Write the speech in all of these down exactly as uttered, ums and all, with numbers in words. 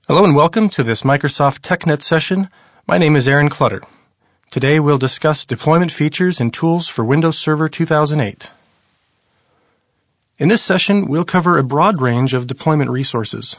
Hello and welcome to this Microsoft TechNet session. My name is Aaron Clutter. Today we'll discuss deployment features and tools for Windows Server two thousand eight. In this session, we'll cover a broad range of deployment resources.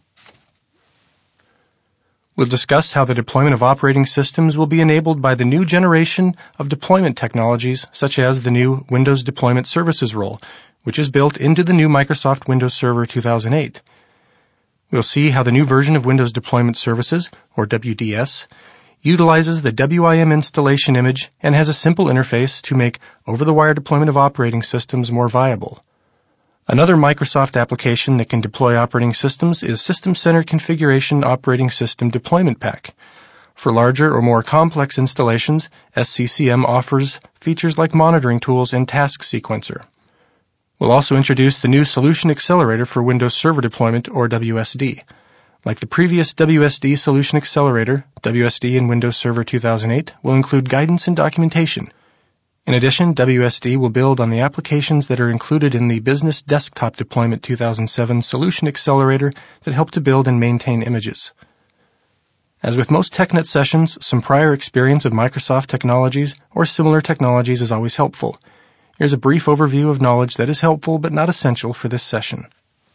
We'll discuss how the deployment of operating systems will be enabled by the new generation of deployment technologies, such as the new Windows Deployment Services role, which is built into the new Microsoft Windows Server two thousand eight. We'll see how the new version of Windows Deployment Services, or W D S, utilizes the W I M installation image and has a simple interface to make over-the-wire deployment of operating systems more viable. Another Microsoft application that can deploy operating systems is System Center Configuration Operating System Deployment Pack. For larger or more complex installations, S C C M offers features like monitoring tools and task sequencer. We'll also introduce the new Solution Accelerator for Windows Server Deployment, or W S D. Like the previous W S D Solution Accelerator, W S D in Windows Server two thousand eight will include guidance and documentation. In addition, W S D will build on the applications that are included in the Business Desktop Deployment two thousand seven Solution Accelerator that help to build and maintain images. As with most TechNet sessions, some prior experience of Microsoft technologies or similar technologies is always helpful. Here's a brief overview of knowledge that is helpful but not essential for this session.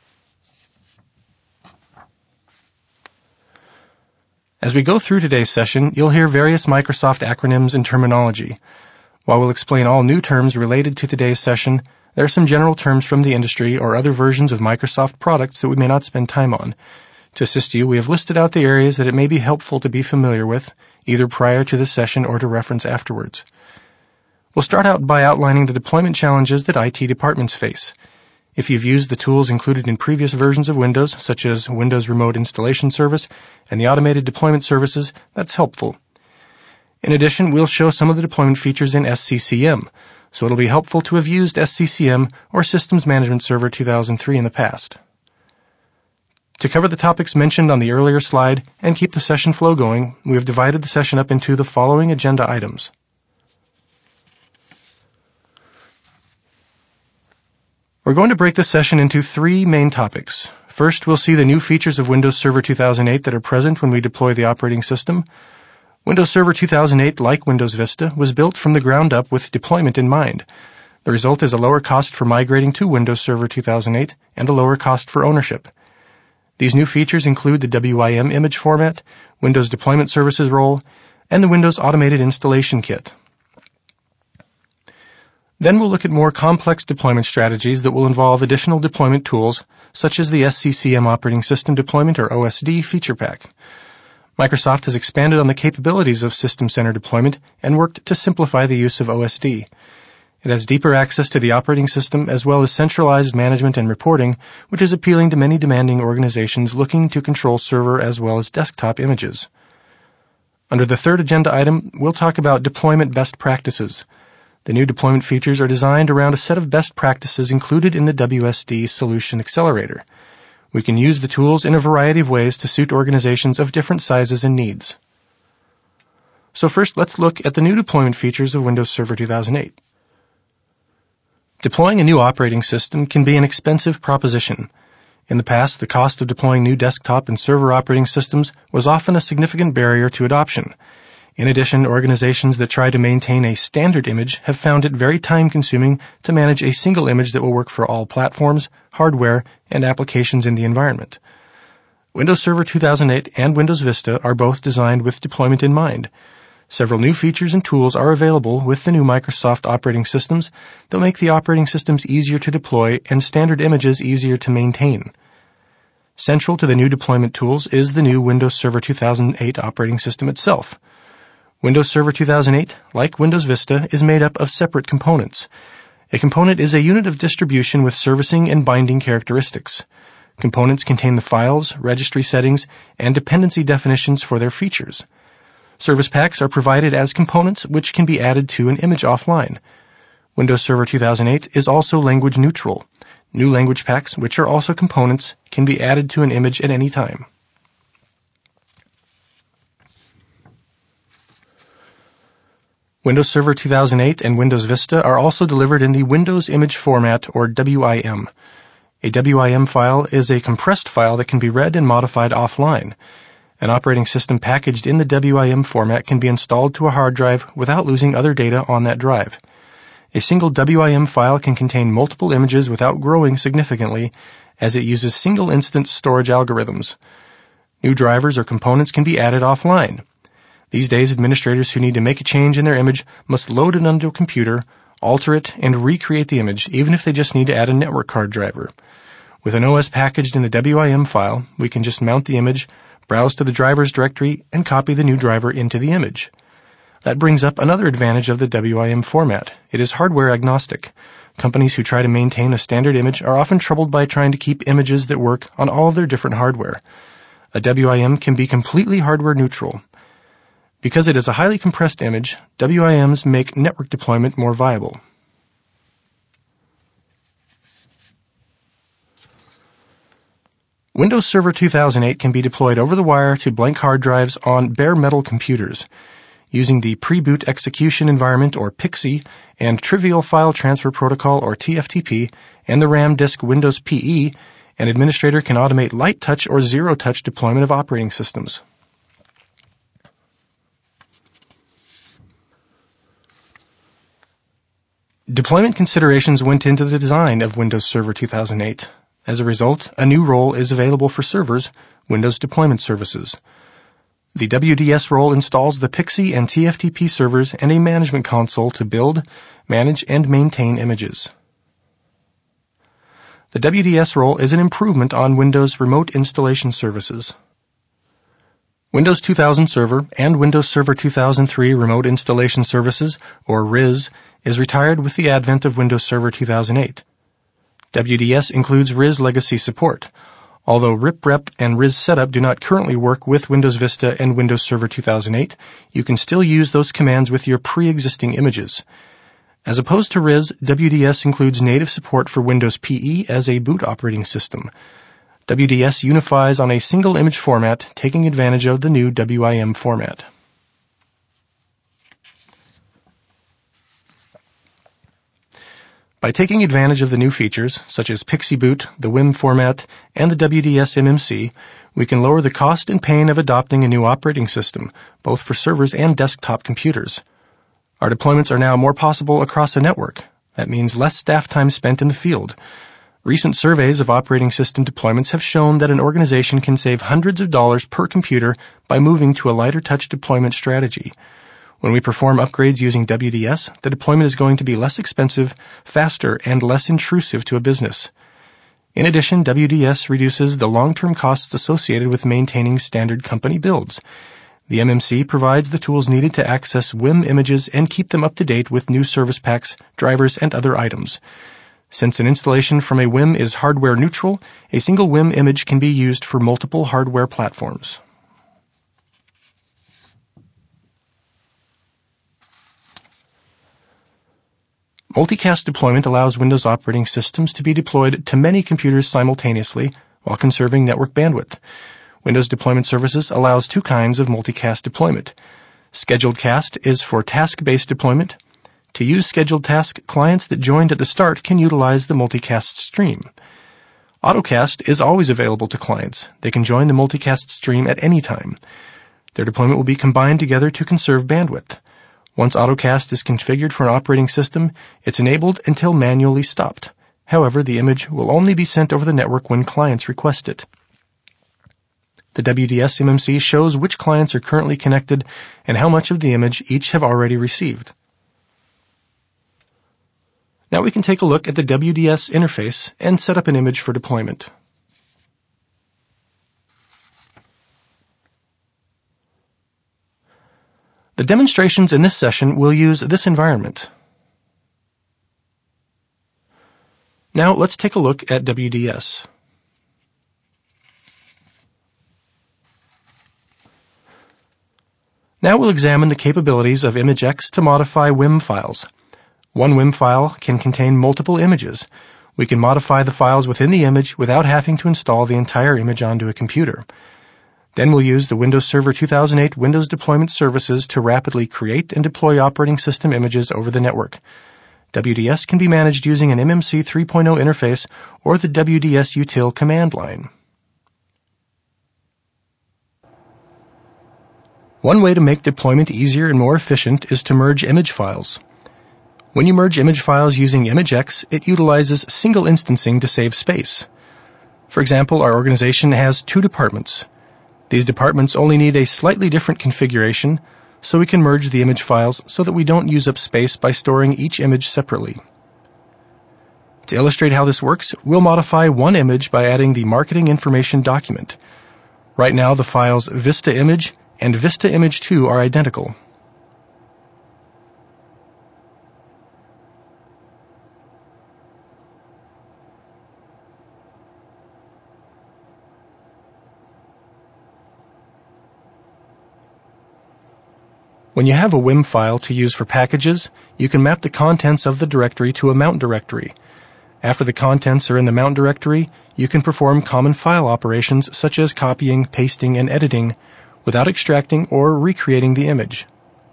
As we go through today's session, you'll hear various Microsoft acronyms and terminology. While we'll explain all new terms related to today's session, there are some general terms from the industry or other versions of Microsoft products that we may not spend time on. To assist you, we have listed out the areas that it may be helpful to be familiar with, either prior to this session or to reference afterwards. We'll start out by outlining the deployment challenges that I T departments face. If you've used the tools included in previous versions of Windows, such as Windows Remote Installation Service and the Automated Deployment Services, that's helpful. In addition, we'll show some of the deployment features in S C C M, so it'll be helpful to have used S C C M or Systems Management Server two thousand three in the past. To cover the topics mentioned on the earlier slide and keep the session flow going, we have divided the session up into the following agenda items. We're going to break this session into three main topics. First, we'll see the new features of Windows Server two thousand eight that are present when we deploy the operating system. Windows Server two thousand eight, like Windows Vista, was built from the ground up with deployment in mind. The result is a lower cost for migrating to Windows Server two thousand eight and a lower cost for ownership. These new features include the W I M image format, Windows Deployment Services role, and the Windows Automated Installation Kit. Then we'll look at more complex deployment strategies that will involve additional deployment tools, such as the S C C M Operating System Deployment, or O S D, feature pack. Microsoft has expanded on the capabilities of System Center deployment and worked to simplify the use of O S D. It has deeper access to the operating system as well as centralized management and reporting, which is appealing to many demanding organizations looking to control server as well as desktop images. Under the third agenda item, we'll talk about deployment best practices. The new deployment features are designed around a set of best practices included in the W S D Solution Accelerator. We can use the tools in a variety of ways to suit organizations of different sizes and needs. So first, let's look at the new deployment features of Windows Server two thousand eight. Deploying a new operating system can be an expensive proposition. In the past, the cost of deploying new desktop and server operating systems was often a significant barrier to adoption. In addition, organizations that try to maintain a standard image have found it very time-consuming to manage a single image that will work for all platforms, hardware, and applications in the environment. Windows Server two thousand eight and Windows Vista are both designed with deployment in mind. Several new features and tools are available with the new Microsoft operating systems that make the operating systems easier to deploy and standard images easier to maintain. Central to the new deployment tools is the new Windows Server two thousand eight operating system itself. Windows Server two thousand eight, like Windows Vista, is made up of separate components. A component is a unit of distribution with servicing and binding characteristics. Components contain the files, registry settings, and dependency definitions for their features. Service packs are provided as components which can be added to an image offline. Windows Server two thousand eight is also language neutral. New language packs, which are also components, can be added to an image at any time. Windows Server two thousand eight and Windows Vista are also delivered in the Windows Image Format, or W I M. A W I M file is a compressed file that can be read and modified offline. An operating system packaged in the W I M format can be installed to a hard drive without losing other data on that drive. A single W I M file can contain multiple images without growing significantly, as it uses single-instance storage algorithms. New drivers or components can be added offline. These days, administrators who need to make a change in their image must load it onto a computer, alter it, and recreate the image, even if they just need to add a network card driver. With an O S packaged in a W I M file, we can just mount the image, browse to the drivers directory, and copy the new driver into the image. That brings up another advantage of the W I M format. It is hardware agnostic. Companies who try to maintain a standard image are often troubled by trying to keep images that work on all of their different hardware. A W I M can be completely hardware neutral. Because it is a highly compressed image, W I Ms make network deployment more viable. Windows Server two thousand eight can be deployed over the wire to blank hard drives on bare metal computers. Using the Pre-Boot Execution Environment, or P X E, and Trivial File Transfer Protocol, or T F T P, and the RAM disk Windows P E, an administrator can automate light touch or zero touch deployment of operating systems. Deployment considerations went into the design of Windows Server two thousand eight. As a result, a new role is available for servers, Windows Deployment Services. The W D S role installs the P X E and T F T P servers and a management console to build, manage, and maintain images. The W D S role is an improvement on Windows Remote Installation Services. Windows two thousand Server and Windows Server two thousand three Remote Installation Services, or R I S, is retired with the advent of Windows Server two thousand eight. W D S includes R I S legacy support. Although riprep and R I S setup do not currently work with Windows Vista and Windows Server two thousand eight, you can still use those commands with your pre-existing images. As opposed to R I S, W D S includes native support for Windows P E as a boot operating system. W D S unifies on a single image format, taking advantage of the new W I M format. By taking advantage of the new features, such as P X E Boot, the W I M format, and the W D S M M C, we can lower the cost and pain of adopting a new operating system, both for servers and desktop computers. Our deployments are now more possible across a network. That means less staff time spent in the field. Recent surveys of operating system deployments have shown that an organization can save hundreds of dollars per computer by moving to a lighter touch deployment strategy. When we perform upgrades using W D S, the deployment is going to be less expensive, faster, and less intrusive to a business. In addition, W D S reduces the long-term costs associated with maintaining standard company builds. The M M C provides the tools needed to access W I M images and keep them up to date with new service packs, drivers, and other items. Since an installation from a W I M is hardware neutral, a single W I M image can be used for multiple hardware platforms. Multicast deployment allows Windows operating systems to be deployed to many computers simultaneously while conserving network bandwidth. Windows Deployment Services allows two kinds of multicast deployment. Scheduled cast is for task-based deployment. To use scheduled task, clients that joined at the start can utilize the multicast stream. Autocast is always available to clients. They can join the multicast stream at any time. Their deployment will be combined together to conserve bandwidth. Once Autocast is configured for an operating system, it's enabled until manually stopped. However, the image will only be sent over the network when clients request it. The W D S M M C shows which clients are currently connected and how much of the image each have already received. Now we can take a look at the W D S interface and set up an image for deployment. The demonstrations in this session will use this environment. Now let's take a look at W D S. Now we'll examine the capabilities of ImageX to modify W I M files. One W I M file can contain multiple images. We can modify the files within the image without having to install the entire image onto a computer. Then we'll use the Windows Server two thousand eight Windows Deployment Services to rapidly create and deploy operating system images over the network. W D S can be managed using an M M C three point oh interface or the W D S util command line. One way to make deployment easier and more efficient is to merge image files. When you merge image files using ImageX, it utilizes single instancing to save space. For example, our organization has two departments. These departments only need a slightly different configuration, so we can merge the image files so that we don't use up space by storing each image separately. To illustrate how this works, we'll modify one image by adding the marketing information document. Right now, the files Vista Image and Vista Image two are identical. When you have a W I M file to use for packages, you can map the contents of the directory to a mount directory. After the contents are in the mount directory, you can perform common file operations such as copying, pasting, and editing without extracting or recreating the image.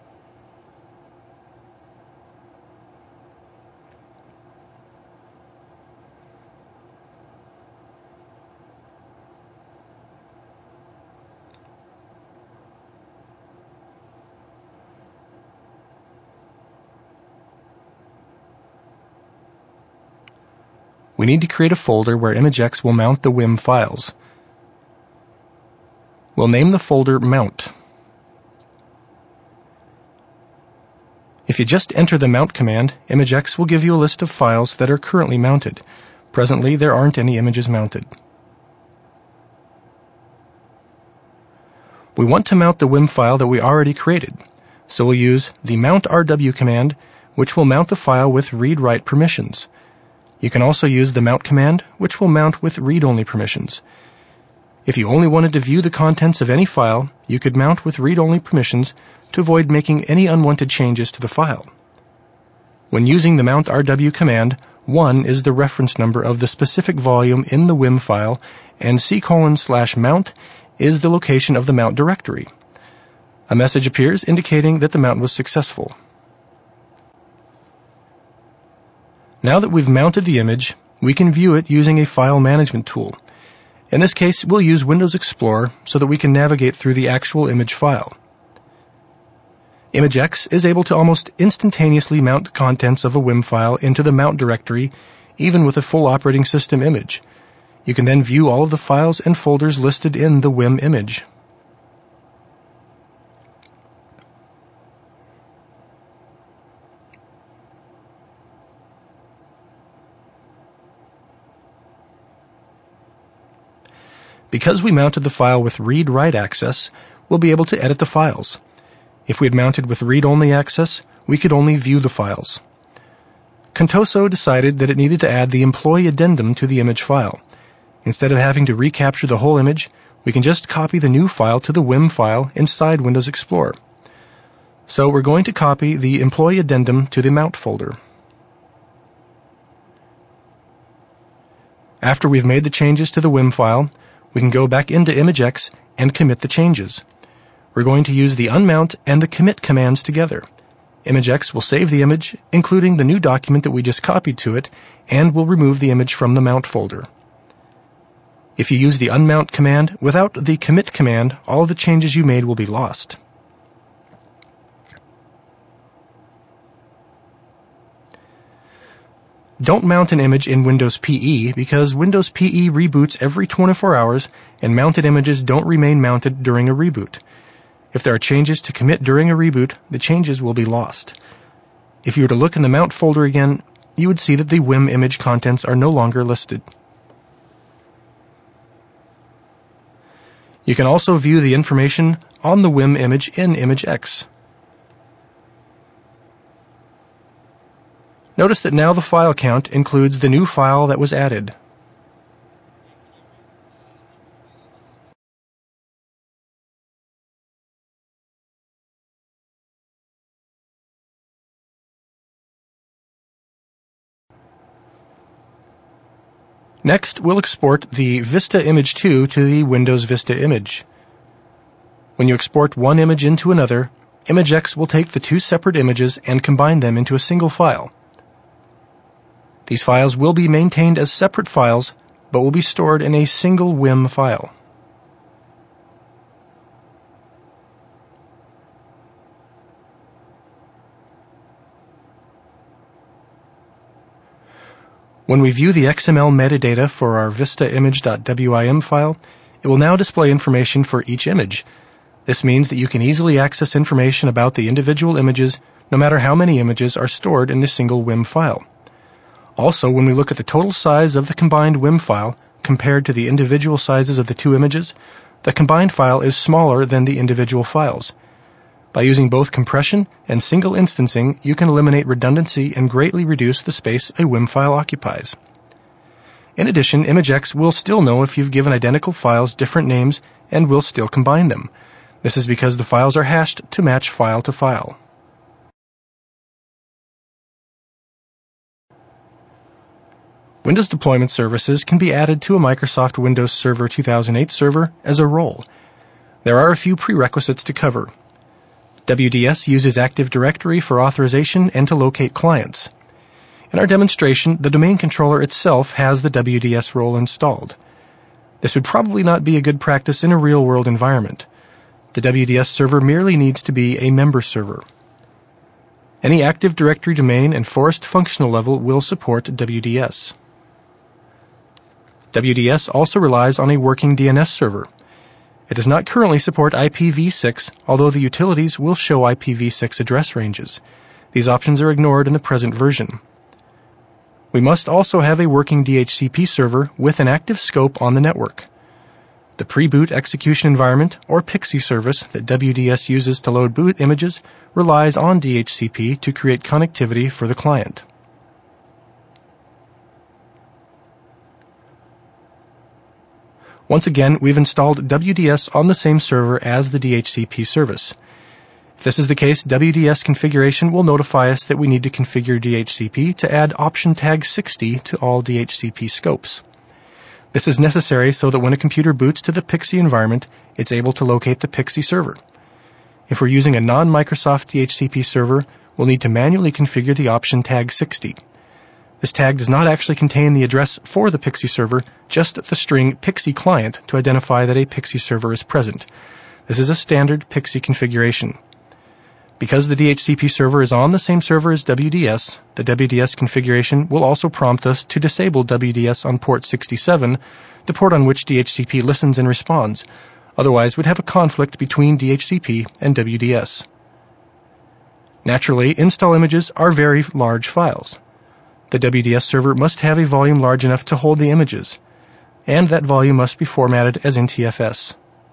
We need to create a folder where ImageX will mount the W I M files. We'll name the folder Mount. If you just enter the mount command, ImageX will give you a list of files that are currently mounted. Presently, there aren't any images mounted. We want to mount the W I M file that we already created, so we'll use the mountrw command, which will mount the file with read-write permissions. You can also use the mount command, which will mount with read-only permissions. If you only wanted to view the contents of any file, you could mount with read-only permissions to avoid making any unwanted changes to the file. When using the mountrw command, one is the reference number of the specific volume in the W I M file, and c colon slash mount is the location of the mount directory. A message appears indicating that the mount was successful. Now that we've mounted the image, we can view it using a file management tool. In this case, we'll use Windows Explorer so that we can navigate through the actual image file. ImageX is able to almost instantaneously mount contents of a W I M file into the mount directory, even with a full operating system image. You can then view all of the files and folders listed in the W I M image. Because we mounted the file with read-write access, we'll be able to edit the files. If we had mounted with read-only access, we could only view the files. Contoso decided that it needed to add the employee addendum to the image file. Instead of having to recapture the whole image, we can just copy the new file to the W I M file inside Windows Explorer. So we're going to copy the employee addendum to the mount folder. After we've made the changes to the W I M file, we can go back into ImageX and commit the changes. We're going to use the unmount and the commit commands together. ImageX will save the image, including the new document that we just copied to it, and will remove the image from the mount folder. If you use the unmount command without the commit command, all of the changes you made will be lost. Don't mount an image in Windows P E because Windows P E reboots every twenty-four hours and mounted images don't remain mounted during a reboot. If there are changes to commit during a reboot, the changes will be lost. If you were to look in the mount folder again, you would see that the W I M image contents are no longer listed. You can also view the information on the W I M image in ImageX. Notice that now the file count includes the new file that was added. Next, we'll export the Vista Image two to the Windows Vista image. When you export one image into another, ImageX will take the two separate images and combine them into a single file. These files will be maintained as separate files, but will be stored in a single W I M file. When we view the X M L metadata for our vista image.wim file, it will now display information for each image. This means that you can easily access information about the individual images, no matter how many images are stored in the single W I M file. Also, when we look at the total size of the combined W I M file compared to the individual sizes of the two images, the combined file is smaller than the individual files. By using both compression and single instancing, you can eliminate redundancy and greatly reduce the space a W I M file occupies. In addition, ImageX will still know if you've given identical files different names and will still combine them. This is because the files are hashed to match file to file. Windows deployment services can be added to a Microsoft Windows Server two thousand eight server as a role. There are a few prerequisites to cover. W D S uses Active Directory for authorization and to locate clients. In our demonstration, the domain controller itself has the W D S role installed. This would probably not be a good practice in a real-world environment. The W D S server merely needs to be a member server. Any Active Directory domain and Forest functional level will support W D S. W D S also relies on a working D N S server. It does not currently support I P v six, although the utilities will show I P v six address ranges. These options are ignored in the present version. We must also have a working D H C P server with an active scope on the network. The pre-boot execution environment, or PXE service, that W D S uses to load boot images relies on D H C P to create connectivity for the client. Once again, we've installed W D S on the same server as the D H C P service. If this is the case, W D S configuration will notify us that we need to configure D H C P to add option tag sixty to all D H C P scopes. This is necessary so that when a computer boots to the PXE environment, it's able to locate the PXE server. If we're using a non-Microsoft D H C P server, we'll need to manually configure the option tag sixty. This tag does not actually contain the address for the PXE server, just the string PXE client to identify that a PXE server is present. This is a standard PXE configuration. Because the D H C P server is on the same server as W D S, the W D S configuration will also prompt us to disable W D S on port sixty-seven, the port on which D H C P listens and responds. Otherwise, we'd have a conflict between D H C P and W D S. Naturally, install images are very large files. The W D S server must have a volume large enough to hold the images, and that volume must be formatted as N T F S.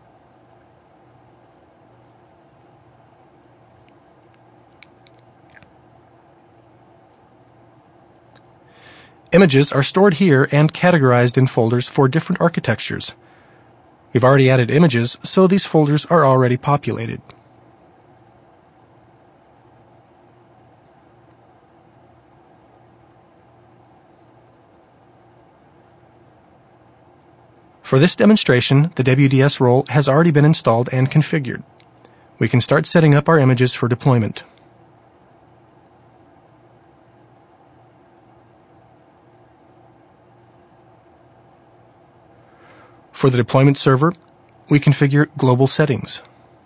Images are stored here and categorized in folders for different architectures. We've already added images, so these folders are already populated. For this demonstration, the W D S role has already been installed and configured. We can start setting up our images for deployment. For the deployment server, we configure global settings.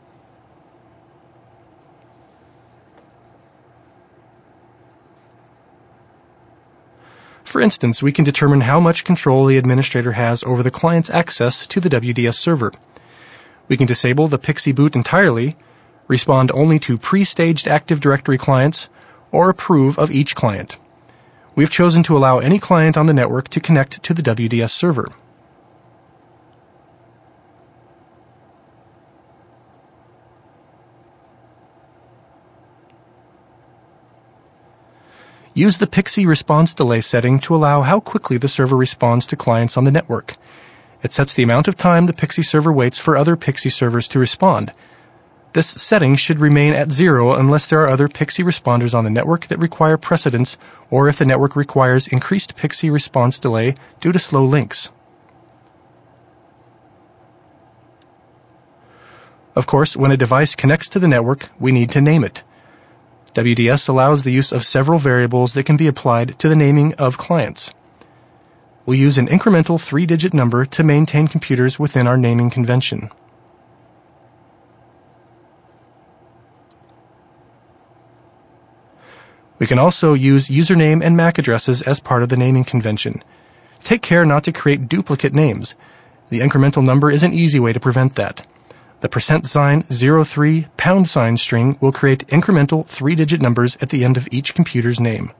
For instance, we can determine how much control the administrator has over the client's access to the W D S server. We can disable the PXE boot entirely, respond only to pre-staged Active Directory clients, or approve of each client. We've chosen to allow any client on the network to connect to the W D S server. Use the PXE response delay setting to allow how quickly the server responds to clients on the network. It sets the amount of time the PXE server waits for other PXE servers to respond. This setting should remain at zero unless there are other PXE responders on the network that require precedence, or if the network requires increased PXE response delay due to slow links. Of course, when a device connects to the network, we need to name it. W D S allows the use of several variables that can be applied to the naming of clients. We'll use an incremental three-digit number to maintain computers within our naming convention. We can also use username and M A C addresses as part of the naming convention. Take care not to create duplicate names. The incremental number is an easy way to prevent that. The percent sign zero three pound sign string will create incremental three-digit numbers at the end of each computer's name.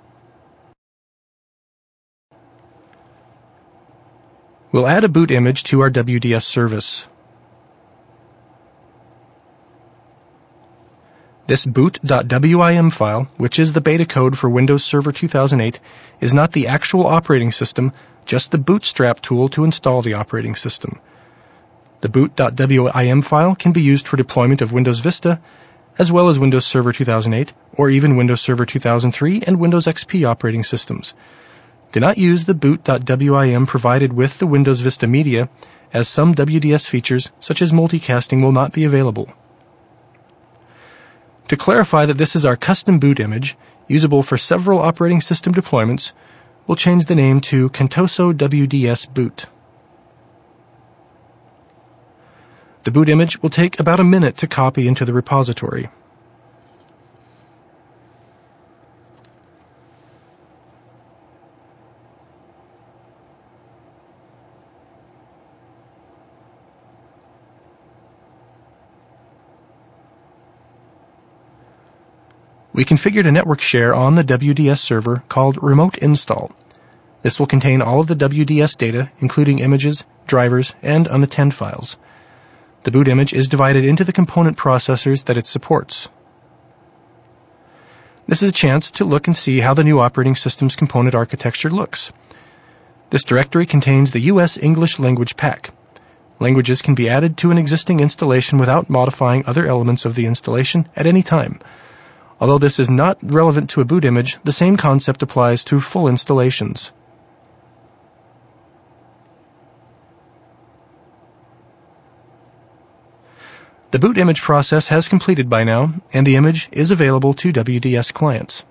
We'll add a boot image to our W D S service. This boot.wim file, which is the beta code for Windows Server two thousand eight, is not the actual operating system, just the bootstrap tool to install the operating system. The boot.wim file can be used for deployment of Windows Vista, as well as Windows Server two thousand eight, or even Windows Server two thousand three and Windows X P operating systems. Do not use the boot.wim provided with the Windows Vista Media, as some W D S features, such as multicasting, will not be available. To clarify that this is our custom boot image, usable for several operating system deployments, we'll change the name to Contoso W D S Boot. The boot image will take about a minute to copy into the repository. We configured a network share on the W D S server called Remote Install. This will contain all of the W D S data, including images, drivers, and unattend files. The boot image is divided into the component processors that it supports. This is a chance to look and see how the new operating system's component architecture looks. This directory contains the U S English language pack. Languages can be added to an existing installation without modifying other elements of the installation at any time. Although this is not relevant to a boot image, the same concept applies to full installations. The boot image process has completed by now, and the image is available to W D S clients.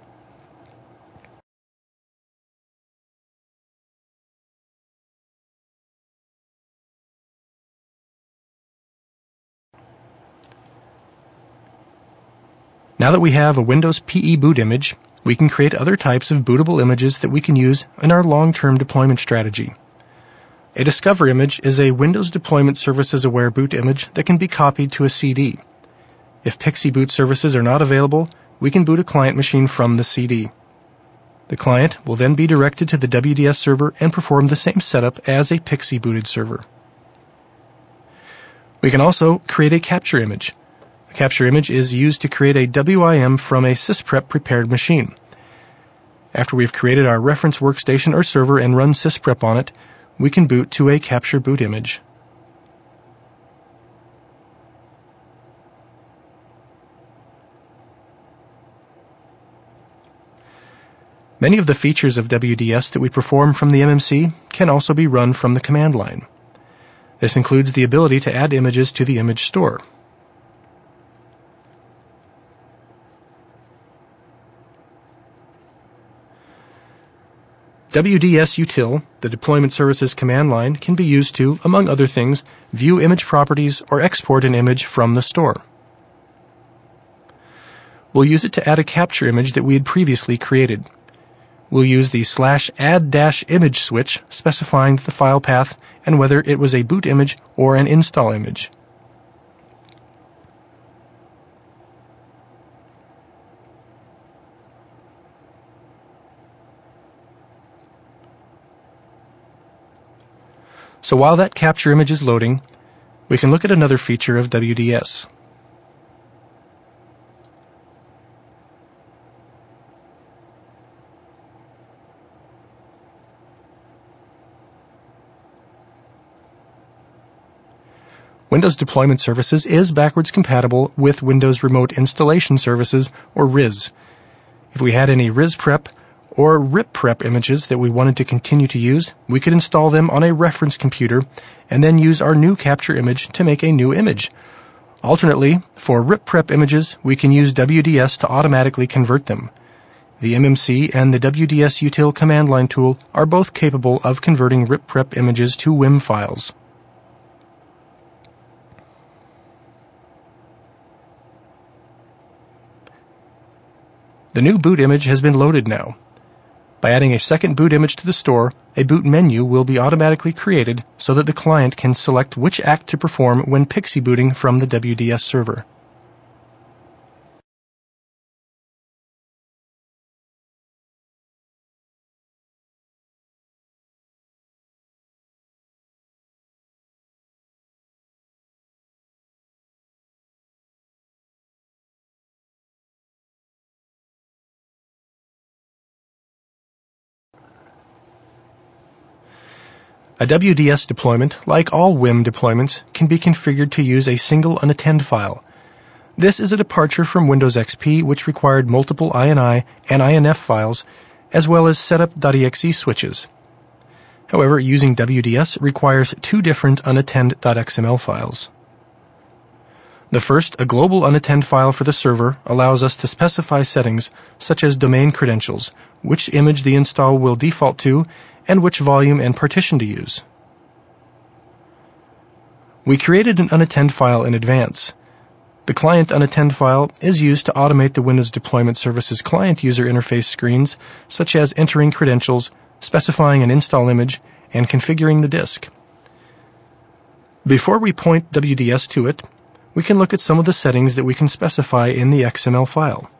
Now that we have a Windows P E boot image, we can create other types of bootable images that we can use in our long-term deployment strategy. A Discover image is a Windows Deployment Services Aware boot image that can be copied to a C D. If Pixie boot services are not available, we can boot a client machine from the C D. The client will then be directed to the W D S server and perform the same setup as a Pixie booted server. We can also create a capture image. A capture image is used to create a W I M from a sysprep prepared machine. After we've created our reference workstation or server and run sysprep on it, we can boot to a capture boot image. Many of the features of W D S that we perform from the M M C can also be run from the command line. This includes the ability to add images to the image store. W D S util, the deployment services command line, can be used to, among other things, view image properties or export an image from the store. We'll use it to add a capture image that we had previously created. We'll use the slash add dash image switch specifying the file path and whether it was a boot image or an install image. So while that capture image is loading, we can look at another feature of W D S. Windows Deployment Services is backwards compatible with Windows Remote Installation Services, or R I S. If we had any R I S prep or R I P prep images that we wanted to continue to use, we could install them on a reference computer and then use our new capture image to make a new image. Alternately, for R I P prep images, we can use W D S to automatically convert them. The M M C and the W D S util command line tool are both capable of converting R I P prep images to W I M files. The new boot image has been loaded now. By adding a second boot image to the store, a boot menu will be automatically created so that the client can select which act to perform when PXE booting from the W D S server. A W D S deployment, like all W I M deployments, can be configured to use a single unattend file. This is a departure from Windows X P, which required multiple I N I and I N F files, as well as setup.exe switches. However, using W D S requires two different unattend.xml files. The first, a global unattend file for the server, allows us to specify settings such as domain credentials, which image the install will default to, and which volume and partition to use. We created an unattend file in advance. The client unattend file is used to automate the Windows Deployment Services client user interface screens, such as entering credentials, specifying an install image, and configuring the disk. Before we point W D S to it, we can look at some of the settings that we can specify in the X M L file.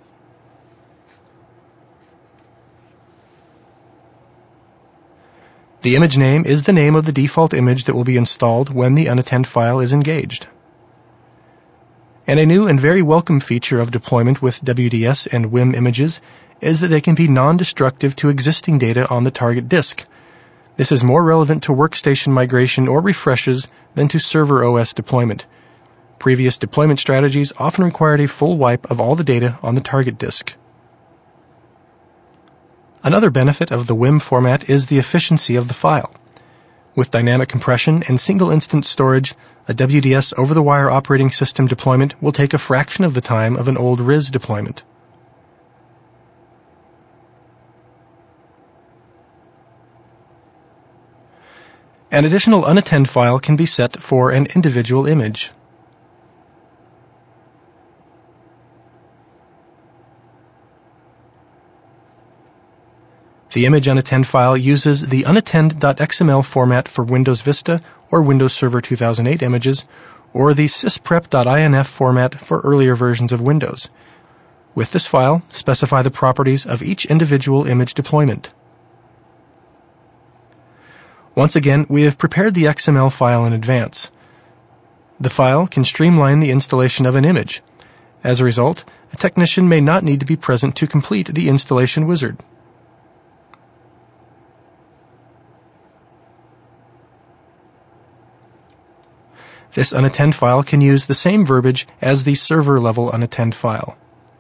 The image name is the name of the default image that will be installed when the unattend file is engaged. And a new and very welcome feature of deployment with W D S and W I M images is that they can be non-destructive to existing data on the target disk. This is more relevant to workstation migration or refreshes than to server O S deployment. Previous deployment strategies often required a full wipe of all the data on the target disk. Another benefit of the W I M format is the efficiency of the file. With dynamic compression and single-instance storage, a W D S over-the-wire operating system deployment will take a fraction of the time of an old R I S deployment. An additional unattend file can be set for an individual image. The image unattend file uses the unattend.xml format for Windows Vista or Windows Server two thousand eight images, or the sysprep.inf format for earlier versions of Windows. With this file, specify the properties of each individual image deployment. Once again, we have prepared the X M L file in advance. The file can streamline the installation of an image. As a result, a technician may not need to be present to complete the installation wizard. This unattend file can use the same verbiage as the server-level unattend file.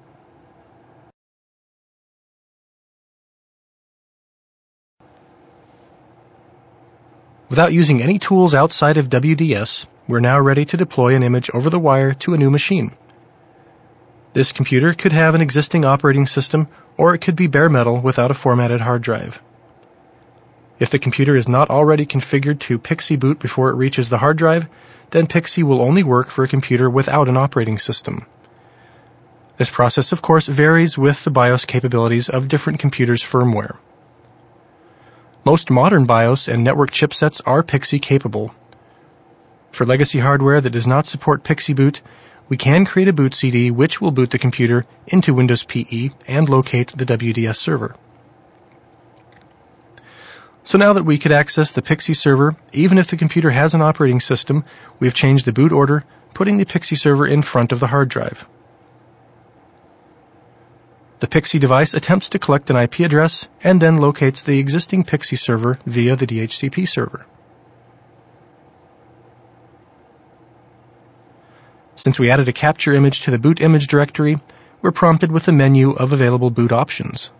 Without using any tools outside of W D S, we're now ready to deploy an image over the wire to a new machine. This computer could have an existing operating system, or it could be bare metal without a formatted hard drive. If the computer is not already configured to PXE boot before it reaches the hard drive, then PXE will only work for a computer without an operating system. This process, of course, varies with the BIOS capabilities of different computers' firmware. Most modern BIOS and network chipsets are PXE capable. For legacy hardware that does not support PXE boot, we can create a boot C D which will boot the computer into Windows P E and locate the W D S server. So now that we could access the PXE server, even if the computer has an operating system, we've changed the boot order, putting the PXE server in front of the hard drive. The PXE device attempts to collect an I P address and then locates the existing PXE server via the D H C P server. Since we added a capture image to the boot image directory, we're prompted with a menu of available boot options.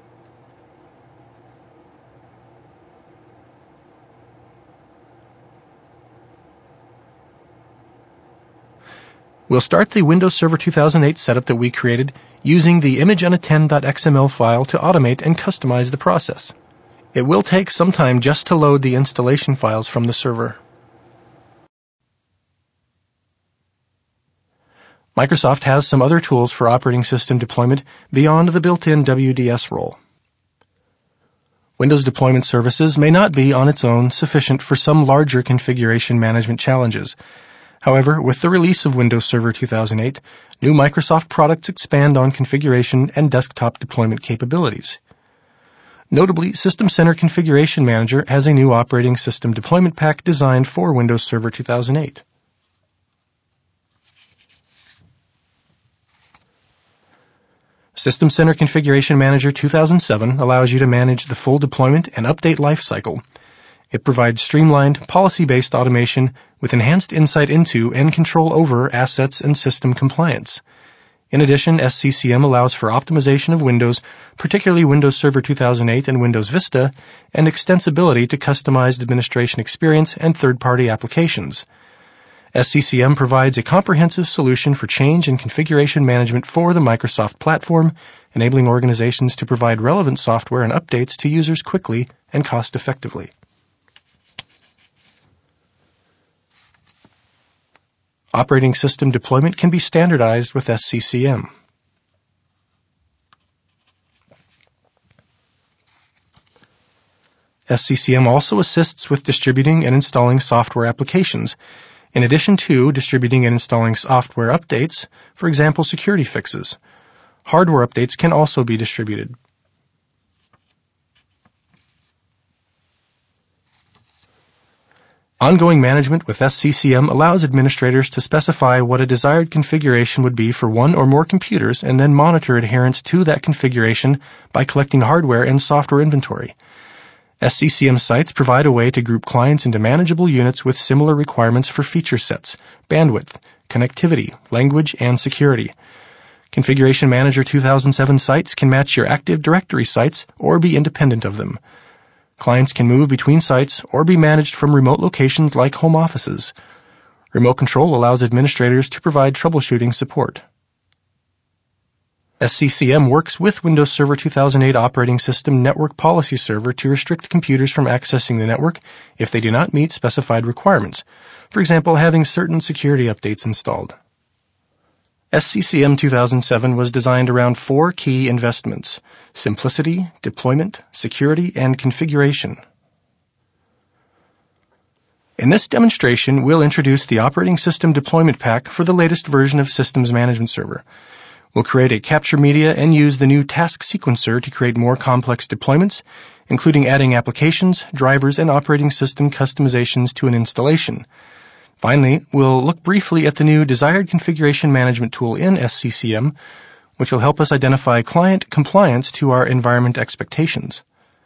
We'll start the Windows Server two thousand eight setup that we created using the image unattend dot x m l file to automate and customize the process. It will take some time just to load the installation files from the server. Microsoft has some other tools for operating system deployment beyond the built-in W D S role. Windows Deployment Services may not be on its own sufficient for some larger configuration management challenges. However, with the release of Windows Server two thousand eight, new Microsoft products expand on configuration and desktop deployment capabilities. Notably, System Center Configuration Manager has a new operating system deployment pack designed for Windows Server two thousand eight. System Center Configuration Manager two thousand seven allows you to manage the full deployment and update lifecycle. It provides streamlined, policy-based automation with enhanced insight into and control over assets and system compliance. In addition, S C C M allows for optimization of Windows, particularly Windows Server two thousand eight and Windows Vista, and extensibility to customized administration experience and third-party applications. S C C M provides a comprehensive solution for change and configuration management for the Microsoft platform, enabling organizations to provide relevant software and updates to users quickly and cost-effectively. Operating system deployment can be standardized with S C C M. S C C M also assists with distributing and installing software applications, in addition to distributing and installing software updates, for example, security fixes. Hardware updates can also be distributed. Ongoing management with S C C M allows administrators to specify what a desired configuration would be for one or more computers and then monitor adherence to that configuration by collecting hardware and software inventory. S C C M sites provide a way to group clients into manageable units with similar requirements for feature sets, bandwidth, connectivity, language, and security. Configuration Manager two thousand seven sites can match your Active Directory sites or be independent of them. Clients can move between sites or be managed from remote locations like home offices. Remote control allows administrators to provide troubleshooting support. S C C M works with Windows Server two thousand eight Operating System Network Policy Server to restrict computers from accessing the network if they do not meet specified requirements, for example, having certain security updates installed. S C C M two thousand seven was designed around four key investments: simplicity, deployment, security, and configuration. In this demonstration, we'll introduce the Operating System Deployment Pack for the latest version of Systems Management Server. We'll create a capture media and use the new task sequencer to create more complex deployments, including adding applications, drivers, and operating system customizations to an installation. Finally, we'll look briefly at the new Desired Configuration Management tool in S C C M, which will help us identify client compliance to our environment expectations.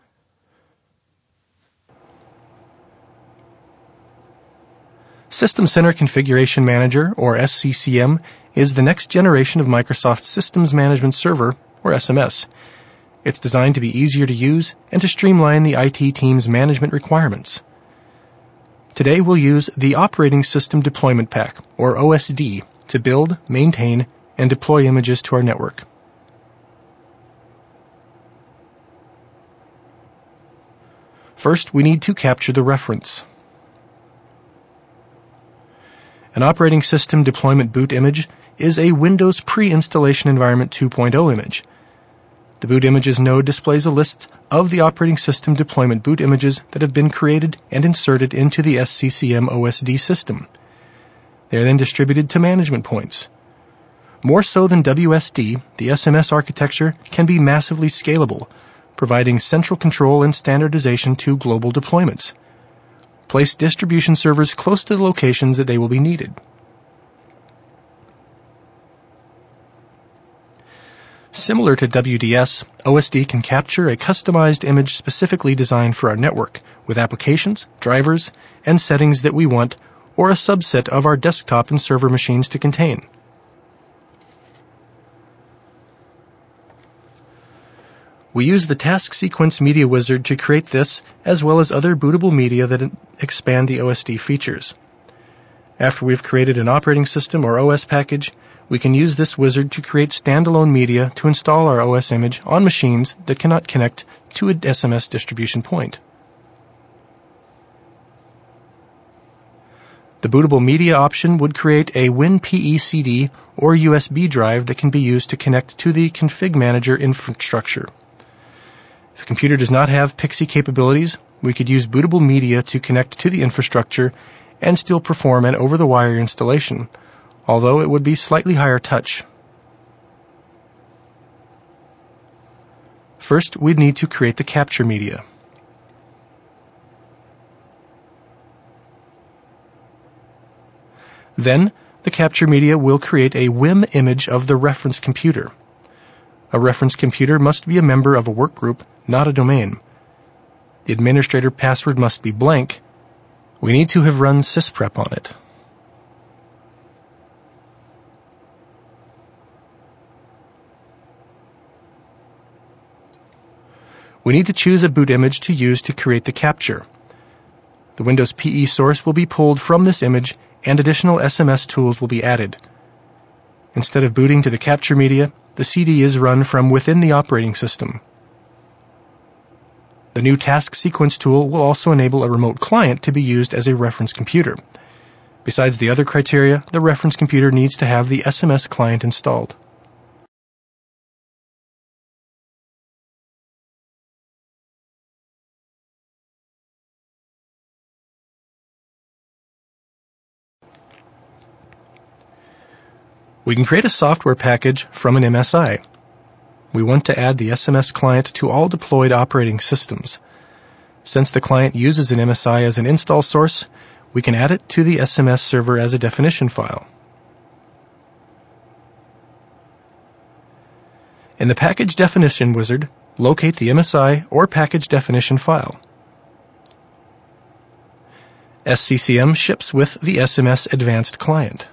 System Center Configuration Manager, or S C C M, is the next generation of Microsoft's Systems Management Server, or S M S. It's designed to be easier to use and to streamline the I T team's management requirements. Today we'll use the Operating System Deployment Pack, or O S D, to build, maintain, and deploy images to our network. First, we need to capture the reference. An Operating System Deployment Boot image is a Windows Pre-Installation Environment two point oh image. The boot images node displays a list of the operating system deployment boot images that have been created and inserted into the S C C M O S D system. They are then distributed to management points. More so than W S D, the S M S architecture can be massively scalable, providing central control and standardization to global deployments. Place distribution servers close to the locations that they will be needed. Similar to W D S, O S D can capture a customized image specifically designed for our network, with applications, drivers, and settings that we want, or a subset of our desktop and server machines to contain. We use the Task Sequence Media Wizard to create this, as well as other bootable media that expand the O S D features. After we've created an operating system or O S package, we can use this wizard to create standalone media to install our O S image on machines that cannot connect to a S M S distribution point. The bootable media option would create a WinPE-C D or U S B drive that can be used to connect to the Config Manager infrastructure. If a computer does not have Pixie capabilities, we could use bootable media to connect to the infrastructure and still perform an over-the-wire installation, although it would be slightly higher touch. First, we'd need to create the capture media. Then, the capture media will create a W I M image of the reference computer. A reference computer must be a member of a workgroup, not a domain. The administrator password must be blank. We need to have run sysprep on it. We need to choose a boot image to use to create the capture. The Windows P E source will be pulled from this image and additional S M S tools will be added. Instead of booting to the capture media, the C D is run from within the operating system. The new task sequence tool will also enable a remote client to be used as a reference computer. Besides the other criteria, the reference computer needs to have the S M S client installed. We can create a software package from an M S I. We want to add the S M S client to all deployed operating systems. Since the client uses an M S I as an install source, we can add it to the S M S server as a definition file. In the Package Definition wizard, locate the M S I or package definition file. S C C M ships with the S M S Advanced Client.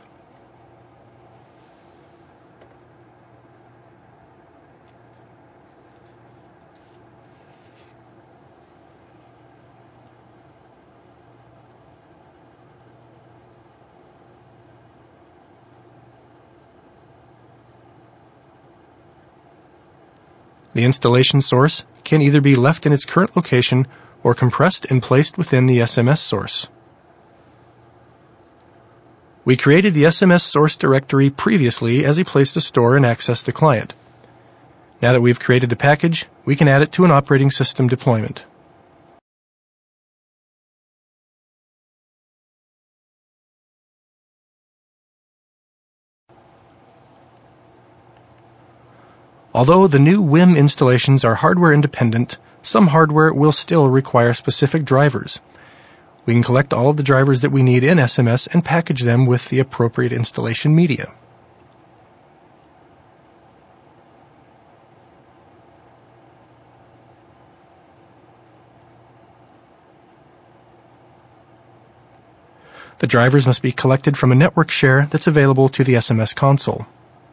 The installation source can either be left in its current location or compressed and placed within the S M S source. We created the S M S source directory previously as a place to store and access the client. Now that we've created the package, we can add it to an operating system deployment. Although the new W I M installations are hardware independent, some hardware will still require specific drivers. We can collect all of the drivers that we need in S M S and package them with the appropriate installation media. The drivers must be collected from a network share that's available to the S M S console.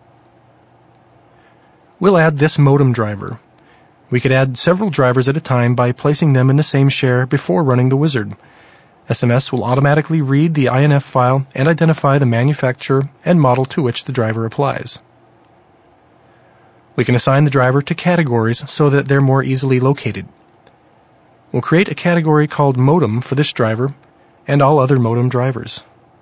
We'll add this modem driver. We could add several drivers at a time by placing them in the same share before running the wizard. S M S will automatically read the I N F file and identify the manufacturer and model to which the driver applies. We can assign the driver to categories so that they're more easily located. We'll create a category called modem for this driver and all other modem drivers.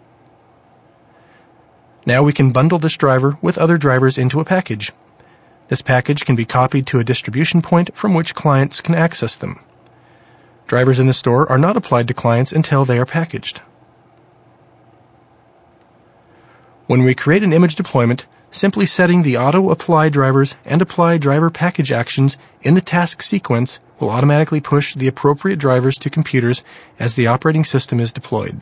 Now we can bundle this driver with other drivers into a package. This package can be copied to a distribution point from which clients can access them. Drivers in the store are not applied to clients until they are packaged. When we create an image deployment, simply setting the auto apply drivers and apply driver package actions in the task sequence will automatically push the appropriate drivers to computers as the operating system is deployed.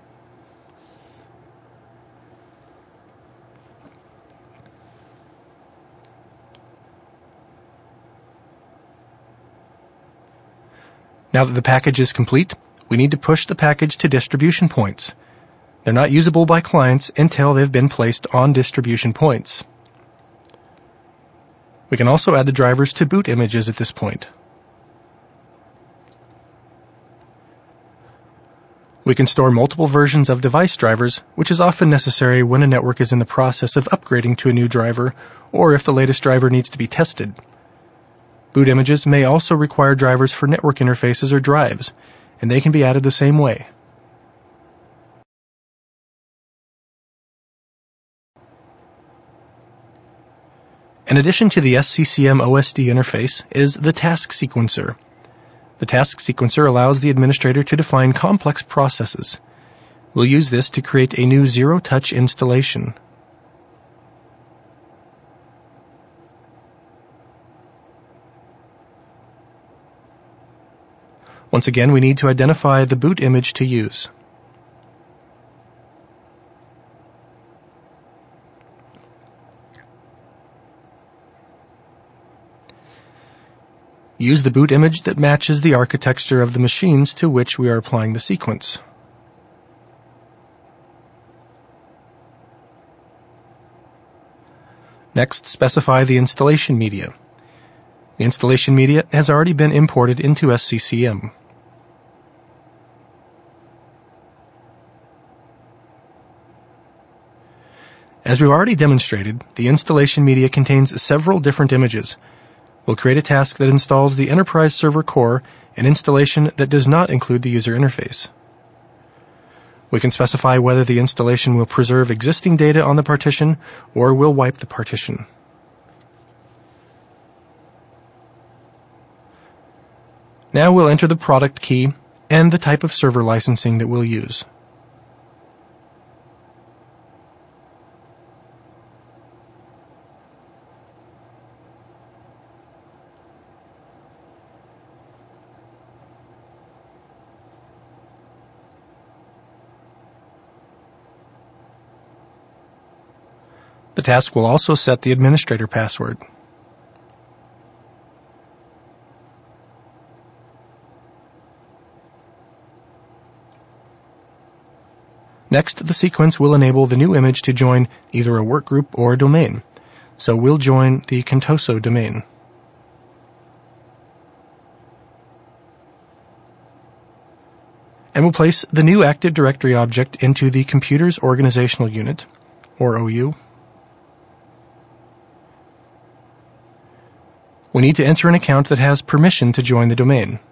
Now that the package is complete, we need to push the package to distribution points. They're not usable by clients until they've been placed on distribution points. We can also add the drivers to boot images at this point. We can store multiple versions of device drivers, which is often necessary when a network is in the process of upgrading to a new driver, or if the latest driver needs to be tested. Boot images may also require drivers for network interfaces or drives, and they can be added the same way. In addition to the S C C M O S D interface is the task sequencer. The task sequencer allows the administrator to define complex processes. We'll use this to create a new zero-touch installation. Once again, we need to identify the boot image to use. Use the boot image that matches the architecture of the machines to which we are applying the sequence. Next, specify the installation media. The installation media has already been imported into S C C M. As we've already demonstrated, the installation media contains several different images. We'll create a task that installs the Enterprise Server Core, an installation that does not include the user interface. We can specify whether the installation will preserve existing data on the partition or will wipe the partition. Now we'll enter the product key and the type of server licensing that we'll use. The task will also set the administrator password. Next, the sequence will enable the new image to join either a workgroup or a domain. So we'll join the Contoso domain. And we'll place the new Active Directory object into the Computers Organizational Unit, or O U. We need to enter an account that has permission to join the domain.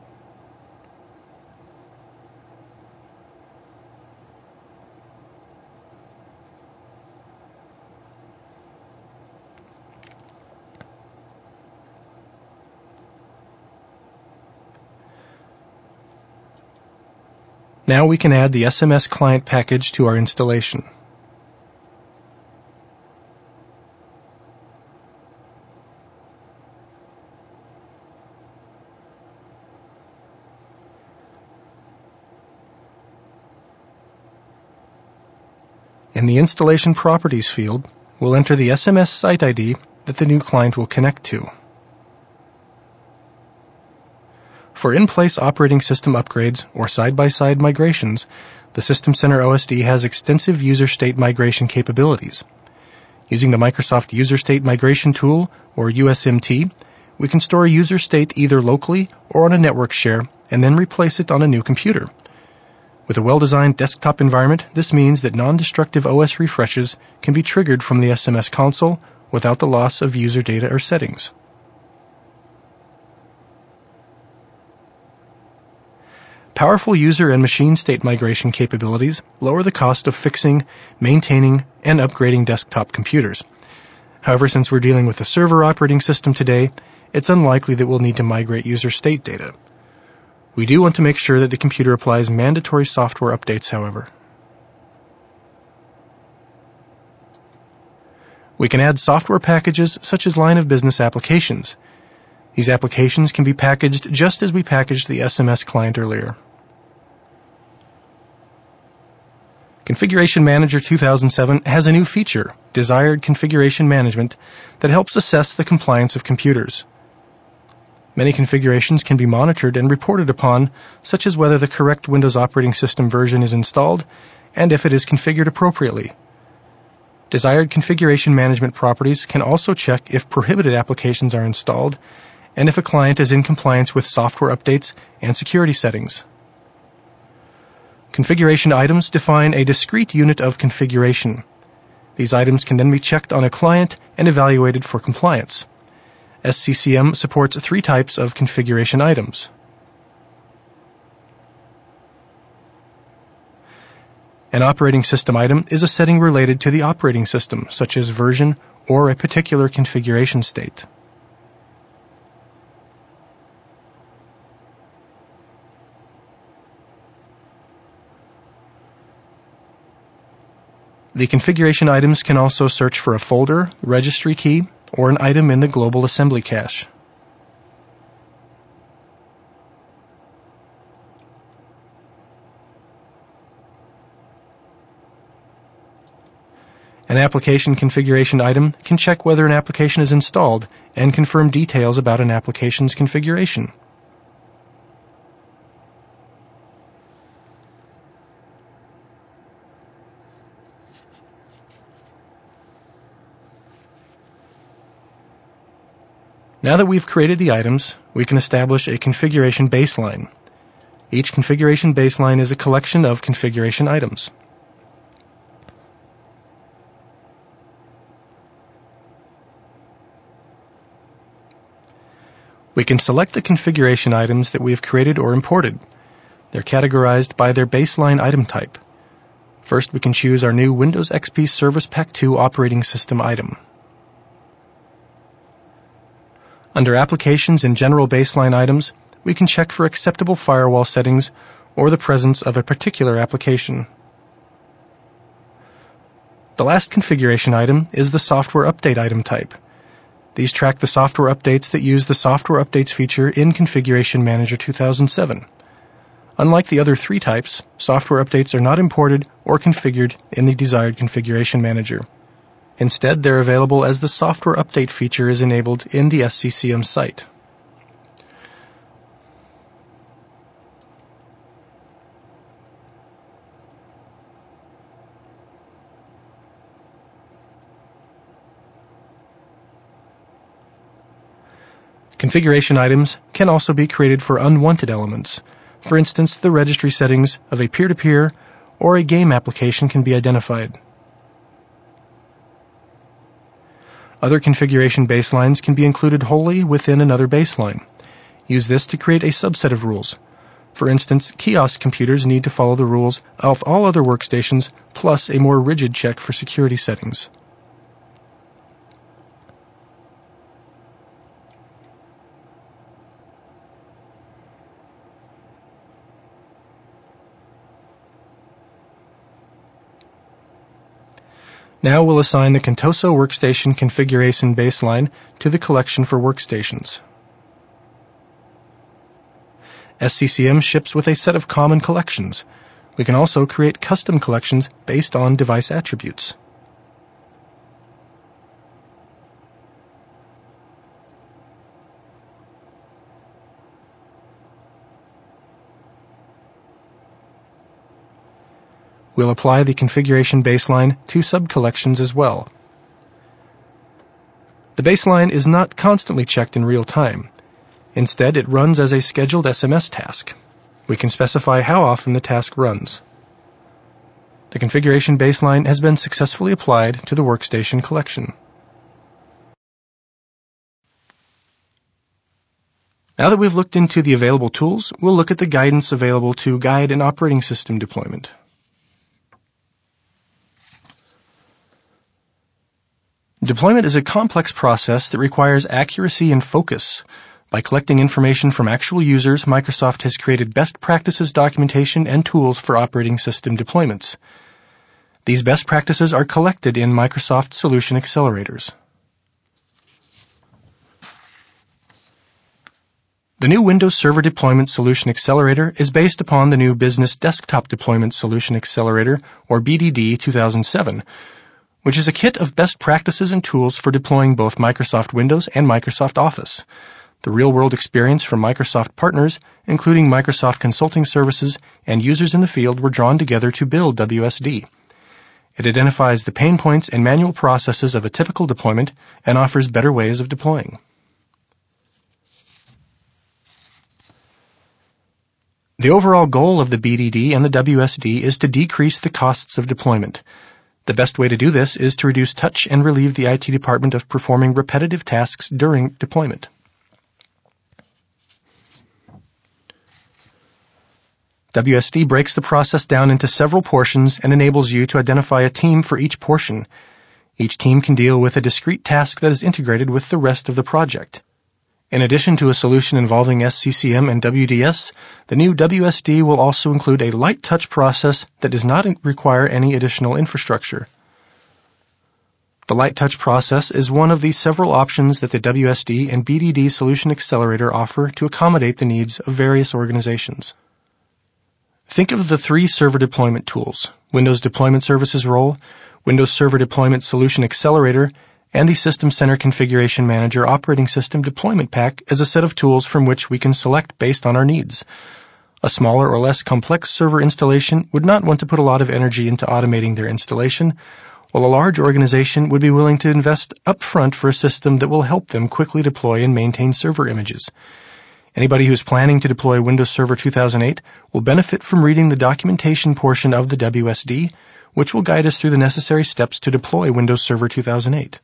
Now we can add the S M S client package to our installation. In the Installation Properties field, we'll enter the S M S site I D that the new client will connect to. For in-place operating system upgrades or side-by-side migrations, the System Center O S D has extensive user state migration capabilities. Using the Microsoft User State Migration Tool, or U S M T, we can store a user state either locally or on a network share and then replace it on a new computer. With a well-designed desktop environment, this means that non-destructive O S refreshes can be triggered from the S M S console without the loss of user data or settings. Powerful user and machine state migration capabilities lower the cost of fixing, maintaining, and upgrading desktop computers. However, since we're dealing with a server operating system today, it's unlikely that we'll need to migrate user state data. We do want to make sure that the computer applies mandatory software updates, however. We can add software packages such as line of business applications. These applications can be packaged just as we packaged the S M S client earlier. Configuration Manager two thousand seven has a new feature, Desired Configuration Management, that helps assess the compliance of computers. Many configurations can be monitored and reported upon, such as whether the correct Windows operating system version is installed and if it is configured appropriately. Desired configuration management properties can also check if prohibited applications are installed and if a client is in compliance with software updates and security settings. Configuration items define a discrete unit of configuration. These items can then be checked on a client and evaluated for compliance. S C C M supports three types of configuration items. An operating system item is a setting related to the operating system, such as version or a particular configuration state. The configuration items can also search for a folder, registry key, or an item in the global assembly cache. An application configuration item can check whether an application is installed and confirm details about an application's configuration. Now that we've created the items, we can establish a configuration baseline. Each configuration baseline is a collection of configuration items. We can select the configuration items that we have created or imported. They're categorized by their baseline item type. First, we can choose our new Windows X P Service Pack two operating system item. Under Applications and General Baseline Items, we can check for acceptable firewall settings or the presence of a particular application. The last configuration item is the Software Update item type. These track the software updates that use the Software Updates feature in Configuration Manager two thousand seven. Unlike the other three types, software updates are not imported or configured in the desired Configuration Manager. Instead, they're available as the software update feature is enabled in the S C C M site. Configuration items can also be created for unwanted elements. For instance, the registry settings of a peer-to-peer or a game application can be identified. Other configuration baselines can be included wholly within another baseline. Use this to create a subset of rules. For instance, kiosk computers need to follow the rules of all other workstations, plus a more rigid check for security settings. Now we'll assign the Contoso Workstation Configuration Baseline to the collection for workstations. S C C M ships with a set of common collections. We can also create custom collections based on device attributes. We'll apply the configuration baseline to subcollections as well. The baseline is not constantly checked in real time. Instead, it runs as a scheduled S M S task. We can specify how often the task runs. The configuration baseline has been successfully applied to the workstation collection. Now that we've looked into the available tools, we'll look at the guidance available to guide an operating system deployment. Deployment is a complex process that requires accuracy and focus. By collecting information from actual users, Microsoft has created best practices documentation and tools for operating system deployments. These best practices are collected in Microsoft Solution Accelerators. The new Windows Server Deployment Solution Accelerator is based upon the new Business Desktop Deployment Solution Accelerator, or B D D two thousand seven, which is a kit of best practices and tools for deploying both Microsoft Windows and Microsoft Office. The real-world experience from Microsoft partners, including Microsoft Consulting Services and users in the field, were drawn together to build W S D. It identifies the pain points and manual processes of a typical deployment and offers better ways of deploying. The overall goal of the B D D and the W S D is to decrease the costs of deployment. The best way to do this is to reduce touch and relieve the I T department of performing repetitive tasks during deployment. W S D breaks the process down into several portions and enables you to identify a team for each portion. Each team can deal with a discrete task that is integrated with the rest of the project. In addition to a solution involving S C C M and W D S, the new W S D will also include a light touch process that does not require any additional infrastructure. The light touch process is one of the several options that the W S D and B D D Solution Accelerator offer to accommodate the needs of various organizations. Think of the three server deployment tools: Windows Deployment Services Role, Windows Server Deployment Solution Accelerator, and the System Center Configuration Manager Operating System Deployment Pack as a set of tools from which we can select based on our needs. A smaller or less complex server installation would not want to put a lot of energy into automating their installation, while a large organization would be willing to invest upfront for a system that will help them quickly deploy and maintain server images. Anybody who is planning to deploy Windows Server two thousand eight will benefit from reading the documentation portion of the W S D, which will guide us through the necessary steps to deploy Windows Server two thousand eight.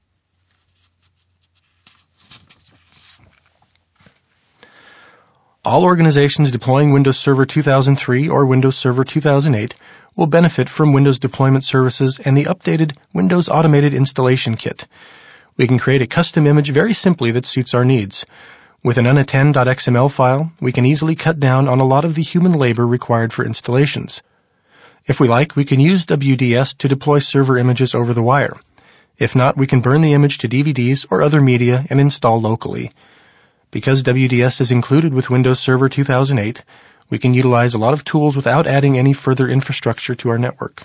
All organizations deploying Windows Server two thousand three or Windows Server two thousand eight will benefit from Windows Deployment Services and the updated Windows Automated Installation Kit. We can create a custom image very simply that suits our needs. With an unattend dot X M L file, we can easily cut down on a lot of the human labor required for installations. If we like, we can use W D S to deploy server images over the wire. If not, we can burn the image to D V Ds or other media and install locally. Because W D S is included with Windows Server two thousand eight, we can utilize a lot of tools without adding any further infrastructure to our network.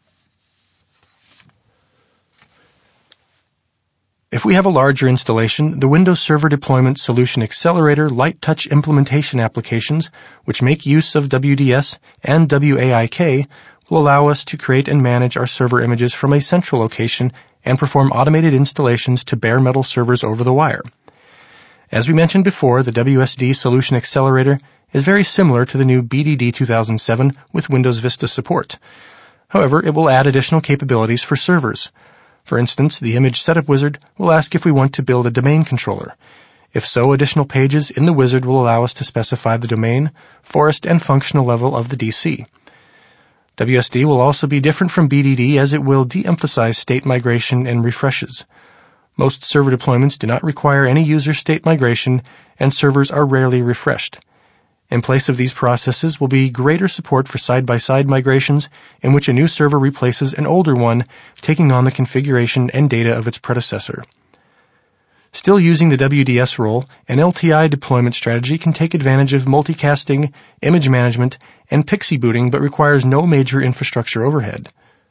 If we have a larger installation, the Windows Server Deployment Solution Accelerator light touch implementation applications, which make use of W D S and W A I K, will allow us to create and manage our server images from a central location and perform automated installations to bare metal servers over the wire. As we mentioned before, the W S D Solution Accelerator is very similar to the new B D D two thousand seven with Windows Vista support. However, it will add additional capabilities for servers. For instance, the Image Setup Wizard will ask if we want to build a domain controller. If so, additional pages in the wizard will allow us to specify the domain, forest, and functional level of the D C. W S D will also be different from B D D as it will de-emphasize state migration and refreshes. Most server deployments do not require any user state migration, and servers are rarely refreshed. In place of these processes will be greater support for side-by-side migrations, in which a new server replaces an older one, taking on the configuration and data of its predecessor. Still using the W D S role, an L T I deployment strategy can take advantage of multicasting, image management, and PXE booting, but requires no major infrastructure overhead.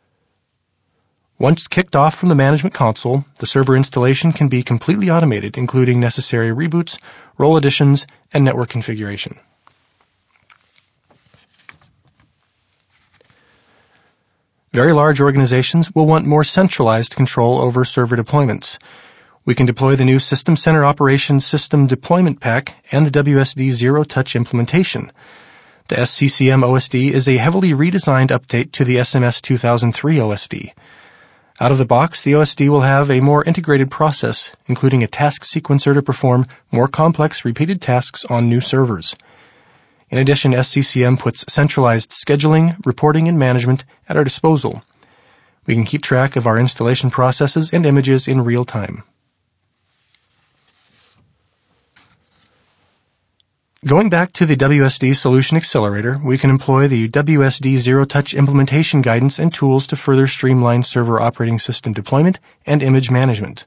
Once kicked off from the management console, the server installation can be completely automated, including necessary reboots, role additions, and network configuration. Very large organizations will want more centralized control over server deployments. We can deploy the new System Center Operations System Deployment Pack and the W S D Zero Touch implementation. The S C C M O S D is a heavily redesigned update to the S M S two thousand three O S D. Out of the box, the O S D will have a more integrated process, including a task sequencer to perform more complex repeated tasks on new servers. In addition, S C C M puts centralized scheduling, reporting, and management at our disposal. We can keep track of our installation processes and images in real time. Going back to the W S D Solution Accelerator, we can employ the W S D Zero Touch implementation guidance and tools to further streamline server operating system deployment and image management.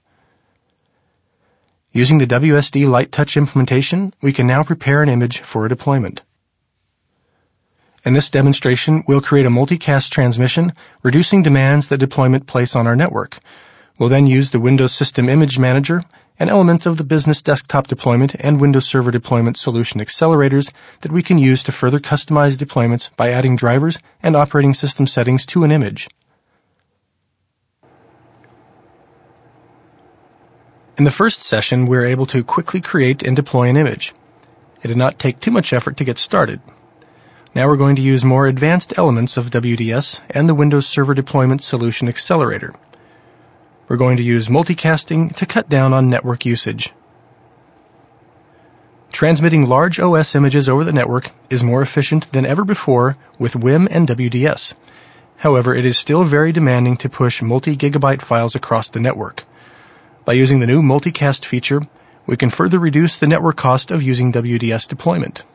Using the W S D Light Touch implementation, we can now prepare an image for a deployment. In this demonstration, we'll create a multicast transmission, reducing demands that deployment place on our network. We'll then use the Windows System Image Manager, an element of the business desktop deployment and Windows Server Deployment Solution accelerators that we can use to further customize deployments by adding drivers and operating system settings to an image. In the first session, we were able to quickly create and deploy an image. It did not take too much effort to get started. Now we're going to use more advanced elements of W D S and the Windows Server Deployment Solution Accelerator. We're going to use multicasting to cut down on network usage. Transmitting large O S images over the network is more efficient than ever before with W I M and W D S. However, it is still very demanding to push multi-gigabyte files across the network. By using the new multicast feature, we can further reduce the network cost of using W D S deployment.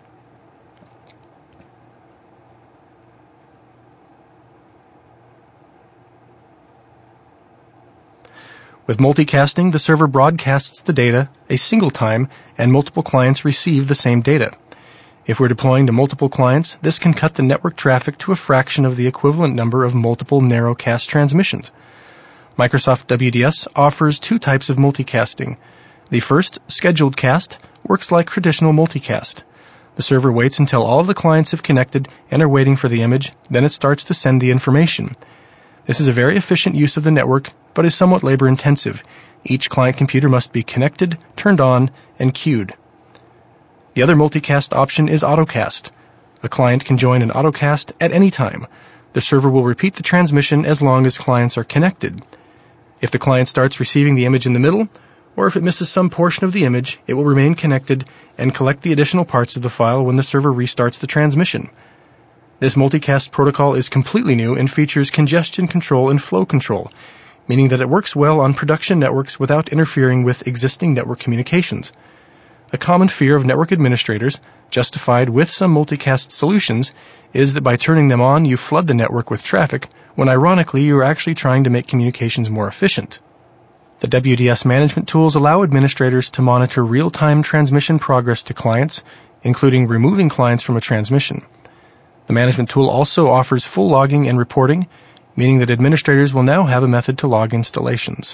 With multicasting, the server broadcasts the data a single time and multiple clients receive the same data. If we're deploying to multiple clients, this can cut the network traffic to a fraction of the equivalent number of multiple narrowcast transmissions. Microsoft W D S offers two types of multicasting. The first, scheduled cast, works like traditional multicast. The server waits until all of the clients have connected and are waiting for the image, then it starts to send the information. This is a very efficient use of the network, but is somewhat labor-intensive. Each client computer must be connected, turned on, and queued. The other multicast option is autocast. A client can join an autocast at any time. The server will repeat the transmission as long as clients are connected. If the client starts receiving the image in the middle, or if it misses some portion of the image, it will remain connected and collect the additional parts of the file when the server restarts the transmission. This multicast protocol is completely new and features congestion control and flow control, meaning that it works well on production networks without interfering with existing network communications. A common fear of network administrators, justified with some multicast solutions, is that by turning them on you flood the network with traffic, when ironically you are actually trying to make communications more efficient. The W D S management tools allow administrators to monitor real-time transmission progress to clients, including removing clients from a transmission. The management tool also offers full logging and reporting, meaning that administrators will now have a method to log installations.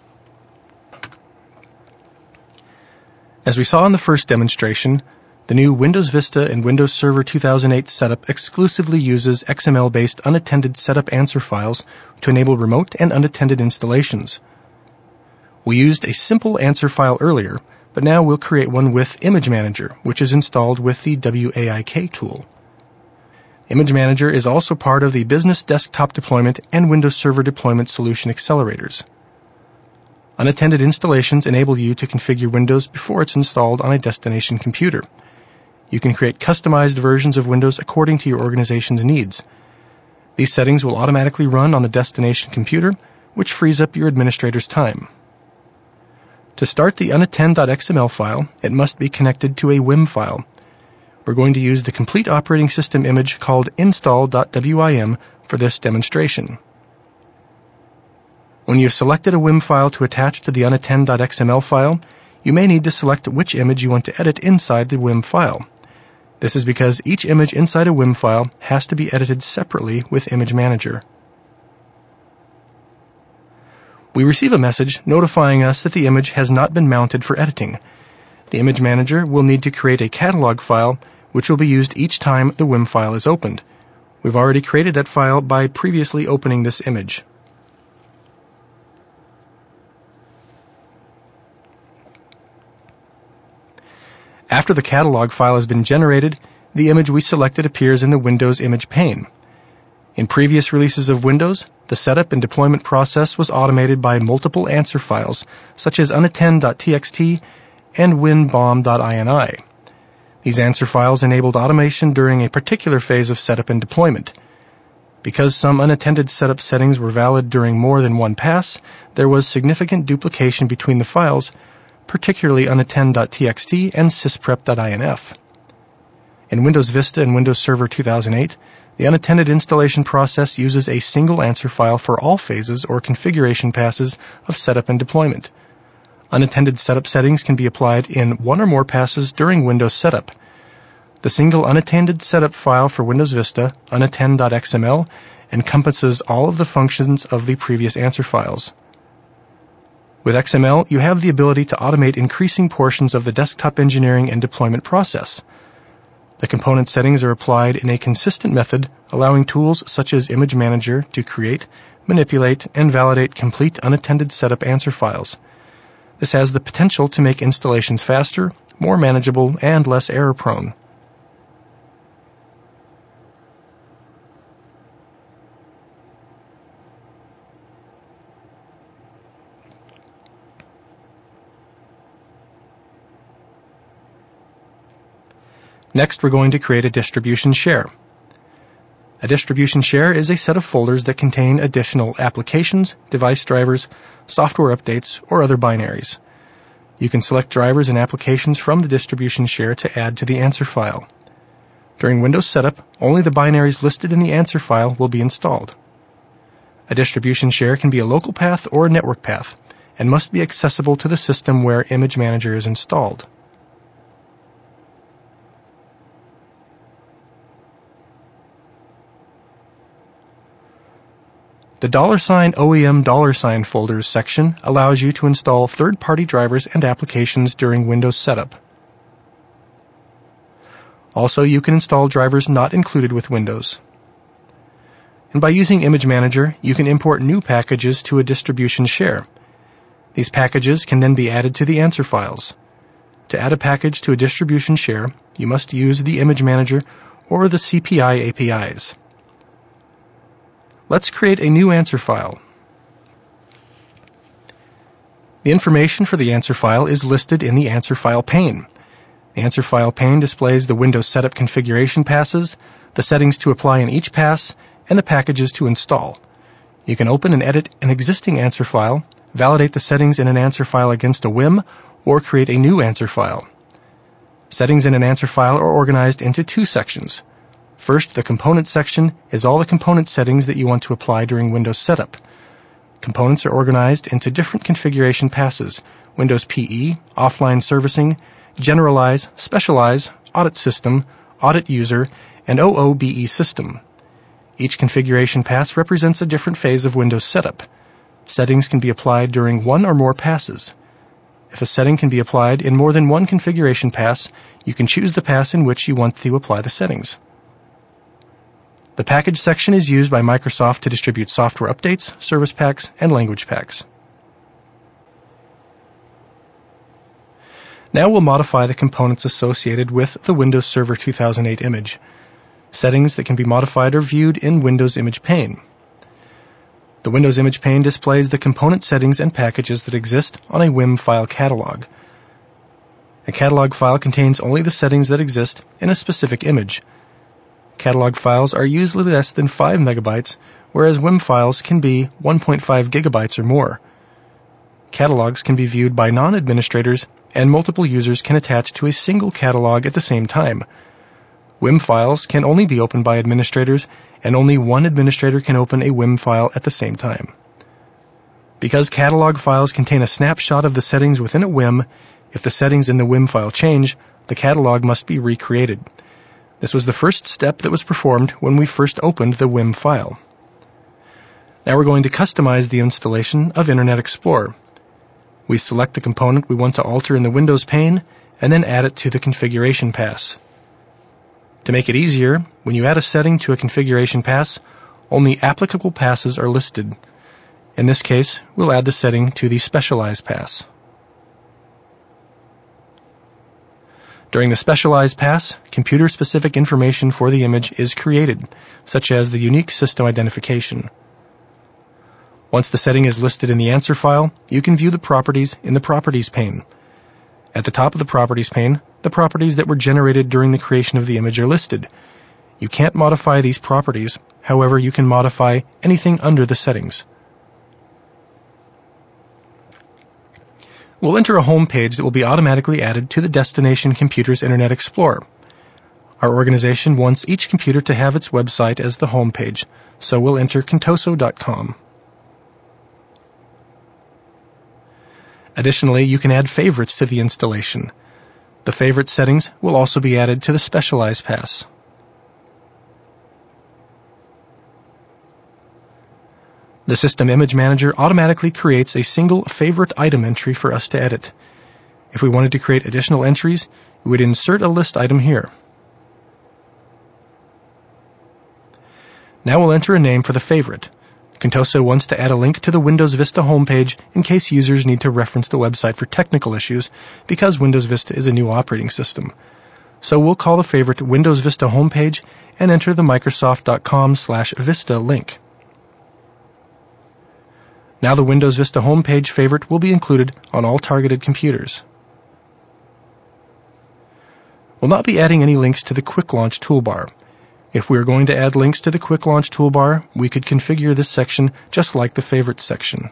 As we saw in the first demonstration, the new Windows Vista and Windows Server two thousand eight setup exclusively uses X M L-based unattended setup answer files to enable remote and unattended installations. We used a simple answer file earlier, but now we'll create one with Image Manager, which is installed with the W A I K tool. Image Manager is also part of the Business Desktop Deployment and Windows Server Deployment Solution Accelerators. Unattended installations enable you to configure Windows before it's installed on a destination computer. You can create customized versions of Windows according to your organization's needs. These settings will automatically run on the destination computer, which frees up your administrator's time. To start the unattend.xml file, it must be connected to a W I M file. We're going to use the complete operating system image called install.wim for this demonstration. When you've selected a W I M file to attach to the unattend.xml file, you may need to select which image you want to edit inside the W I M file. This is because each image inside a W I M file has to be edited separately with Image Manager. We receive a message notifying us that the image has not been mounted for editing. The Image Manager will need to create a catalog file, which will be used each time the W I M file is opened. We've already created that file by previously opening this image. After the catalog file has been generated, the image we selected appears in the Windows image pane. In previous releases of Windows, the setup and deployment process was automated by multiple answer files, such as unattend.txt and winbom.ini. These answer files enabled automation during a particular phase of setup and deployment. Because some unattended setup settings were valid during more than one pass, there was significant duplication between the files, particularly unattend.txt and sysprep.inf. In Windows Vista and Windows Server two thousand eight, the unattended installation process uses a single answer file for all phases or configuration passes of setup and deployment. Unattended setup settings can be applied in one or more passes during Windows setup. The single unattended setup file for Windows Vista, unattend.xml, encompasses all of the functions of the previous answer files. With X M L, you have the ability to automate increasing portions of the desktop engineering and deployment process. The component settings are applied in a consistent method, allowing tools such as Image Manager to create, manipulate, and validate complete unattended setup answer files. This has the potential to make installations faster, more manageable, and less error-prone. Next, we're going to create a distribution share. A distribution share is a set of folders that contain additional applications, device drivers, software updates, or other binaries. You can select drivers and applications from the distribution share to add to the answer file. During Windows setup, only the binaries listed in the answer file will be installed. A distribution share can be a local path or a network path, and must be accessible to the system where Image Manager is installed. The dollar sign O E M dollar sign folders section allows you to install third-party drivers and applications during Windows setup. Also, you can install drivers not included with Windows. And by using Image Manager, you can import new packages to a distribution share. These packages can then be added to the answer files. To add a package to a distribution share, you must use the Image Manager or the C P I A P Is. Let's create a new answer file. The information for the answer file is listed in the answer file pane. The answer file pane displays the Windows setup configuration passes, the settings to apply in each pass, and the packages to install. You can open and edit an existing answer file, validate the settings in an answer file against a W I M, or create a new answer file. Settings in an answer file are organized into two sections. First, the component section is all the component settings that you want to apply during Windows setup. Components are organized into different configuration passes: Windows P E, Offline Servicing, Generalize, Specialize, Audit System, Audit User, and O O B E System. Each configuration pass represents a different phase of Windows setup. Settings can be applied during one or more passes. If a setting can be applied in more than one configuration pass, you can choose the pass in which you want to apply the settings. The package section is used by Microsoft to distribute software updates, service packs, and language packs. Now we'll modify the components associated with the Windows Server two thousand eight image. Settings that can be modified are viewed in Windows Image pane. The Windows Image pane displays the component settings and packages that exist on a W I M file catalog. A catalog file contains only the settings that exist in a specific image. Catalog files are usually less than five megabytes, whereas W I M files can be one point five gigabytes or more. Catalogs can be viewed by non-administrators, and multiple users can attach to a single catalog at the same time. W I M files can only be opened by administrators, and only one administrator can open a W I M file at the same time. Because catalog files contain a snapshot of the settings within a W I M, if the settings in the W I M file change, the catalog must be recreated. This was the first step that was performed when we first opened the W I M file. Now we're going to customize the installation of Internet Explorer. We select the component we want to alter in the Windows pane, and then add it to the configuration pass. To make it easier, when you add a setting to a configuration pass, only applicable passes are listed. In this case, we'll add the setting to the Specialize pass. During the Specialize pass, computer-specific information for the image is created, such as the unique system identification. Once the setting is listed in the answer file, you can view the properties in the Properties pane. At the top of the Properties pane, the properties that were generated during the creation of the image are listed. You can't modify these properties, however, you can modify anything under the settings. We'll enter a home page that will be automatically added to the destination computer's Internet Explorer. Our organization wants each computer to have its website as the home page, so we'll enter contoso dot com. Additionally, you can add favorites to the installation. The favorite settings will also be added to the Specialize pass. The System Image Manager automatically creates a single favorite item entry for us to edit. If we wanted to create additional entries, we would insert a list item here. Now we'll enter a name for the favorite. Contoso wants to add a link to the Windows Vista homepage in case users need to reference the website for technical issues, because Windows Vista is a new operating system. So we'll call the favorite Windows Vista homepage and enter the Microsoft dot com slash Vista link. Now the Windows Vista homepage favorite will be included on all targeted computers. We'll not be adding any links to the Quick Launch toolbar. If we are going to add links to the Quick Launch toolbar, we could configure this section just like the Favorites section.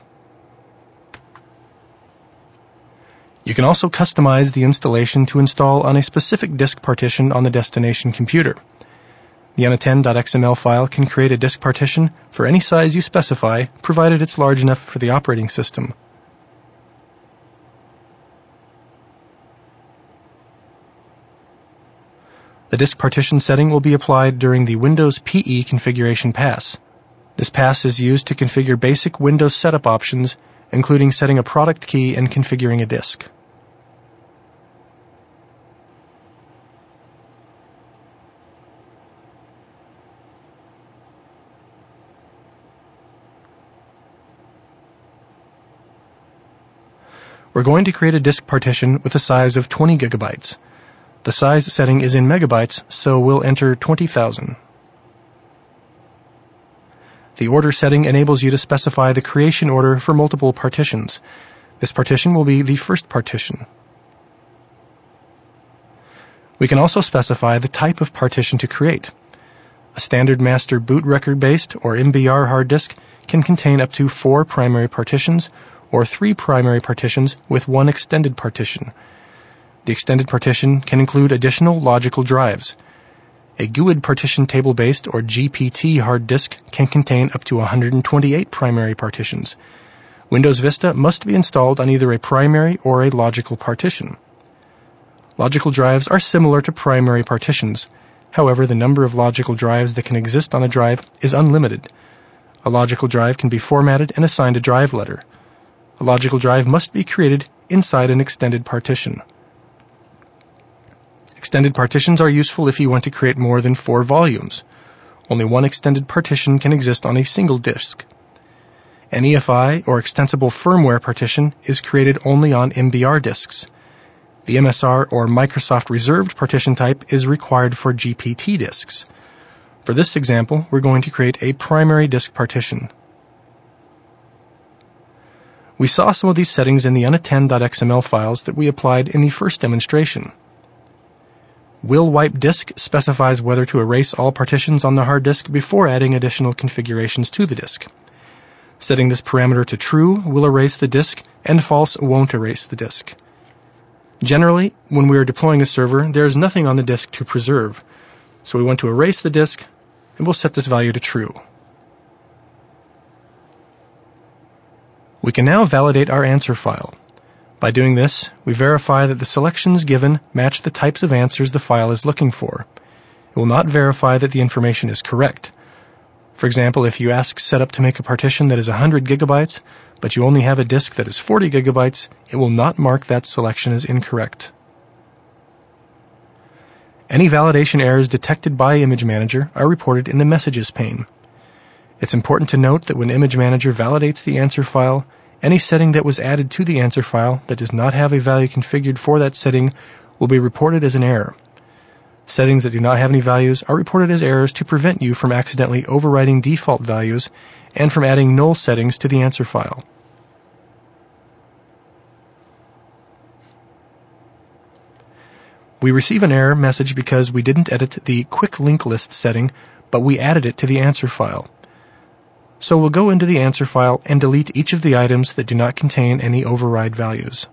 You can also customize the installation to install on a specific disk partition on the destination computer. The unattend.xml file can create a disk partition for any size you specify, provided it's large enough for the operating system. The disk partition setting will be applied during the Windows P E configuration pass. This pass is used to configure basic Windows setup options, including setting a product key and configuring a disk. We're going to create a disk partition with a size of twenty gigabytes. The size setting is in megabytes, so we'll enter twenty thousand. The order setting enables you to specify the creation order for multiple partitions. This partition will be the first partition. We can also specify the type of partition to create. A standard master boot record-based or M B R hard disk can contain up to four primary partitions or three primary partitions with one extended partition. The extended partition can include additional logical drives. A GUID partition table-based or G P T hard disk can contain up to one hundred twenty-eight primary partitions. Windows Vista must be installed on either a primary or a logical partition. Logical drives are similar to primary partitions. However, the number of logical drives that can exist on a drive is unlimited. A logical drive can be formatted and assigned a drive letter. A logical drive must be created inside an extended partition. Extended partitions are useful if you want to create more than four volumes. Only one extended partition can exist on a single disk. An E F I, or extensible firmware partition, is created only on M B R disks. The M S R, or Microsoft Reserved partition type, is required for G P T disks. For this example, we're going to create a primary disk partition. We saw some of these settings in the unattend.xml files that we applied in the first demonstration. Will wipe disk specifies whether to erase all partitions on the hard disk before adding additional configurations to the disk. Setting this parameter to true will erase the disk, and false won't erase the disk. Generally, when we are deploying a server, there is nothing on the disk to preserve, so we want to erase the disk, and we'll set this value to true. We can now validate our answer file. By doing this, we verify that the selections given match the types of answers the file is looking for. It will not verify that the information is correct. For example, if you ask setup to make a partition that is one hundred gigabytes, but you only have a disk that is forty gigabytes, it will not mark that selection as incorrect. Any validation errors detected by Image Manager are reported in the Messages pane. It's important to note that when Image Manager validates the answer file, any setting that was added to the answer file that does not have a value configured for that setting will be reported as an error. Settings that do not have any values are reported as errors to prevent you from accidentally overriding default values and from adding null settings to the answer file. We receive an error message because we didn't edit the Quick Link List setting, but we added it to the answer file. So we'll go into the answer file and delete each of the items that do not contain any override values.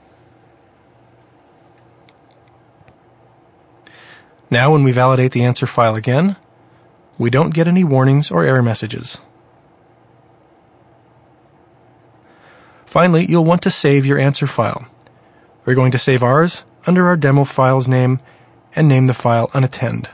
Now when we validate the answer file again, we don't get any warnings or error messages. Finally, you'll want to save your answer file. We're going to save ours under our demo file's name and name the file unattend.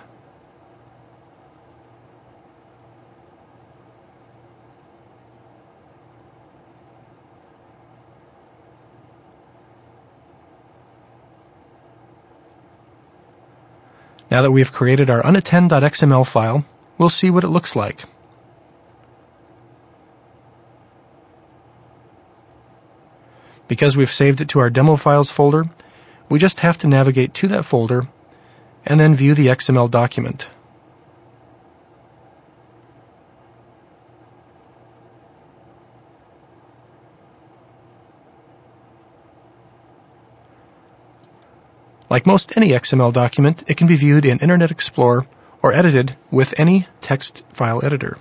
Now that we have created our unattend.xml file, we'll see what it looks like. Because we've saved it to our demo files folder, we just have to navigate to that folder and then view the X M L document. Like most any X M L document, it can be viewed in Internet Explorer or edited with any text file editor.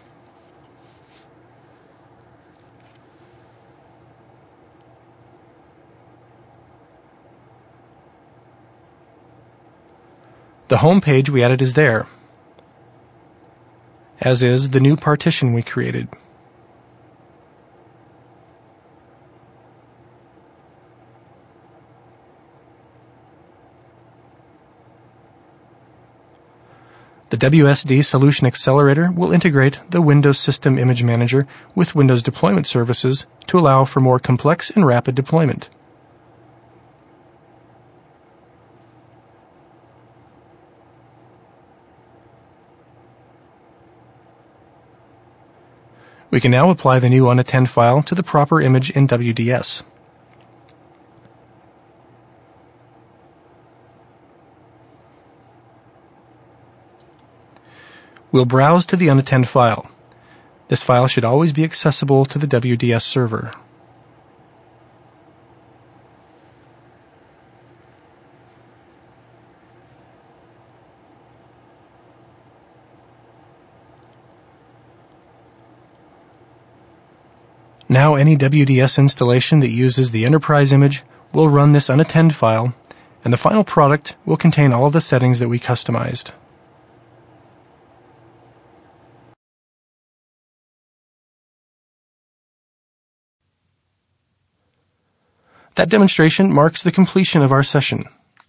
The home page we added is there, as is the new partition we created. The W S D Solution Accelerator will integrate the Windows System Image Manager with Windows Deployment Services to allow for more complex and rapid deployment. We can now apply the new unattend file to the proper image in W D S. We'll browse to the unattend file. This file should always be accessible to the W D S server. Now any W D S installation that uses the enterprise image will run this unattend file, and the final product will contain all of the settings that we customized. That demonstration marks the completion of our session.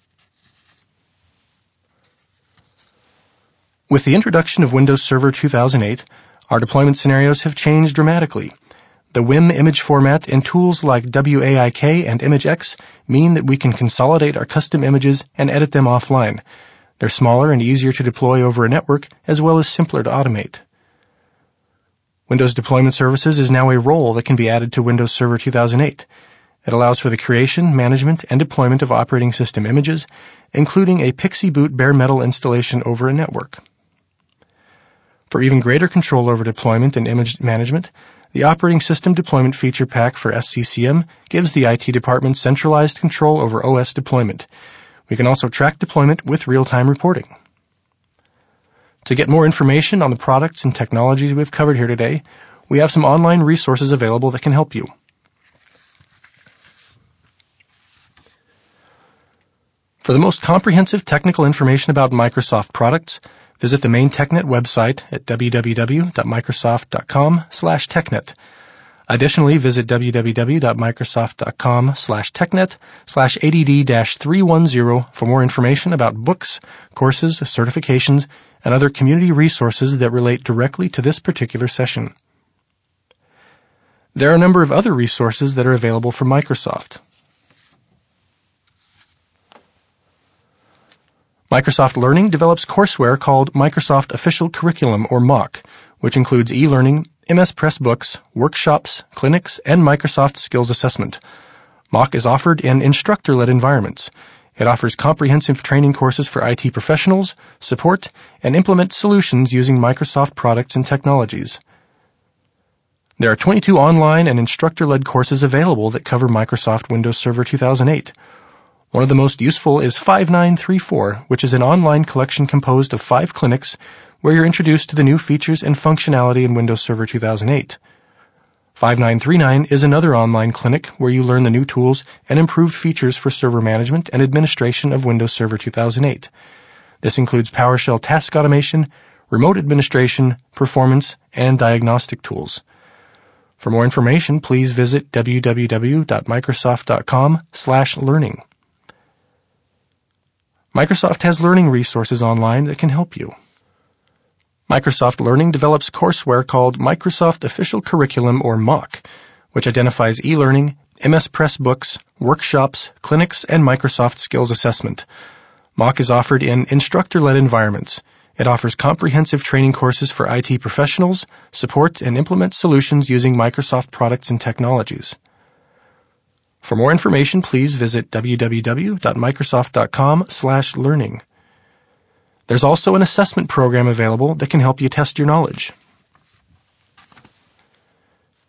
With the introduction of Windows Server two thousand eight, our deployment scenarios have changed dramatically. The W I M image format and tools like W A I K and ImageX mean that we can consolidate our custom images and edit them offline. They're smaller and easier to deploy over a network, as well as simpler to automate. Windows Deployment Services is now a role that can be added to Windows Server two thousand eight. It allows for the creation, management, and deployment of operating system images, including a Pixie Boot bare metal installation over a network. For even greater control over deployment and image management, the Operating System Deployment Feature Pack for S C C M gives the I T department centralized control over O S deployment. We can also track deployment with real-time reporting. To get more information on the products and technologies we've covered here today, we have some online resources available that can help you. For the most comprehensive technical information about Microsoft products, visit the main TechNet website at w w w dot microsoft dot com slash technet. Additionally, visit w w w dot microsoft dot com slash technet slash A D D three ten for more information about books, courses, certifications, and other community resources that relate directly to this particular session. There are a number of other resources that are available from Microsoft. Microsoft Learning develops courseware called Microsoft Official Curriculum, or M O C, which includes e-learning, M S Pressbooks, workshops, clinics, and Microsoft Skills Assessment. M O C is offered in instructor-led environments. It offers comprehensive training courses for I T professionals, support, and implement solutions using Microsoft products and technologies. There are twenty-two online and instructor-led courses available that cover Microsoft Windows Server two thousand eight. One of the most useful is five nine three four, which is an online collection composed of five clinics where you're introduced to the new features and functionality in Windows Server two thousand eight. five nine three nine is another online clinic where you learn the new tools and improved features for server management and administration of Windows Server two thousand eight. This includes PowerShell task automation, remote administration, performance, and diagnostic tools. For more information, please visit w w w dot microsoft dot com slash learning. Microsoft has learning resources online that can help you. Microsoft Learning develops courseware called Microsoft Official Curriculum, or M O C, which identifies e-learning, M S Pressbooks, workshops, clinics, and Microsoft Skills Assessment. M O C is offered in instructor-led environments. It offers comprehensive training courses for I T professionals, support, and implement solutions using Microsoft products and technologies. For more information, please visit w w w dot microsoft dot com slash learning. There's also an assessment program available that can help you test your knowledge.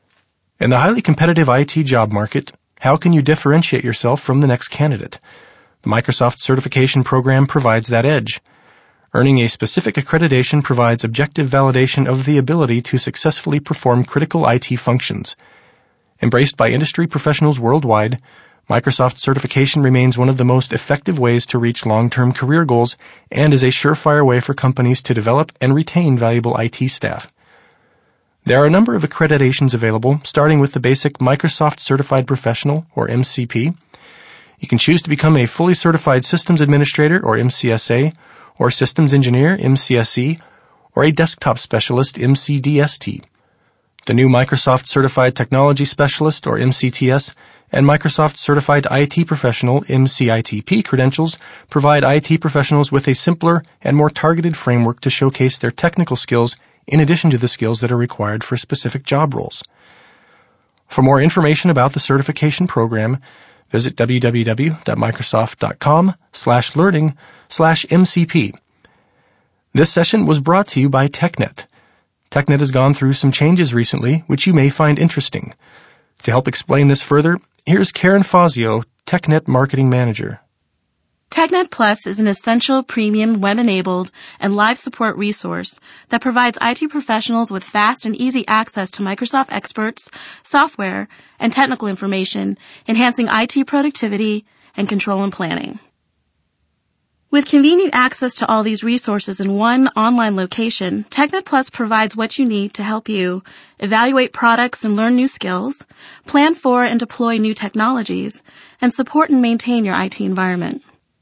In the highly competitive I T job market, how can you differentiate yourself from the next candidate? The Microsoft certification program provides that edge. Earning a specific accreditation provides objective validation of the ability to successfully perform critical I T functions. Embraced by industry professionals worldwide, Microsoft certification remains one of the most effective ways to reach long-term career goals and is a surefire way for companies to develop and retain valuable I T staff. There are a number of accreditations available, starting with the basic Microsoft Certified Professional, or M C P. You can choose to become a fully certified systems administrator, or M C S A, or systems engineer, M C S E, or a desktop specialist, M C D S T. The new Microsoft Certified Technology Specialist, or M C T S, and Microsoft Certified I T Professional, M C I T P credentials provide I T professionals with a simpler and more targeted framework to showcase their technical skills in addition to the skills that are required for specific job roles. For more information about the certification program, visit www.microsoft.com slash learning slash MCP. This session was brought to you by TechNet. TechNet has gone through some changes recently, which you may find interesting. To help explain this further, here's Karen Fazio, TechNet Marketing Manager. TechNet Plus is an essential premium web-enabled and live support resource that provides I T professionals with fast and easy access to Microsoft experts, software, and technical information, enhancing I T productivity and control and planning. With convenient access to all these resources in one online location, TechNet Plus provides what you need to help you evaluate products and learn new skills, plan for and deploy new technologies, and support and maintain your I T environment.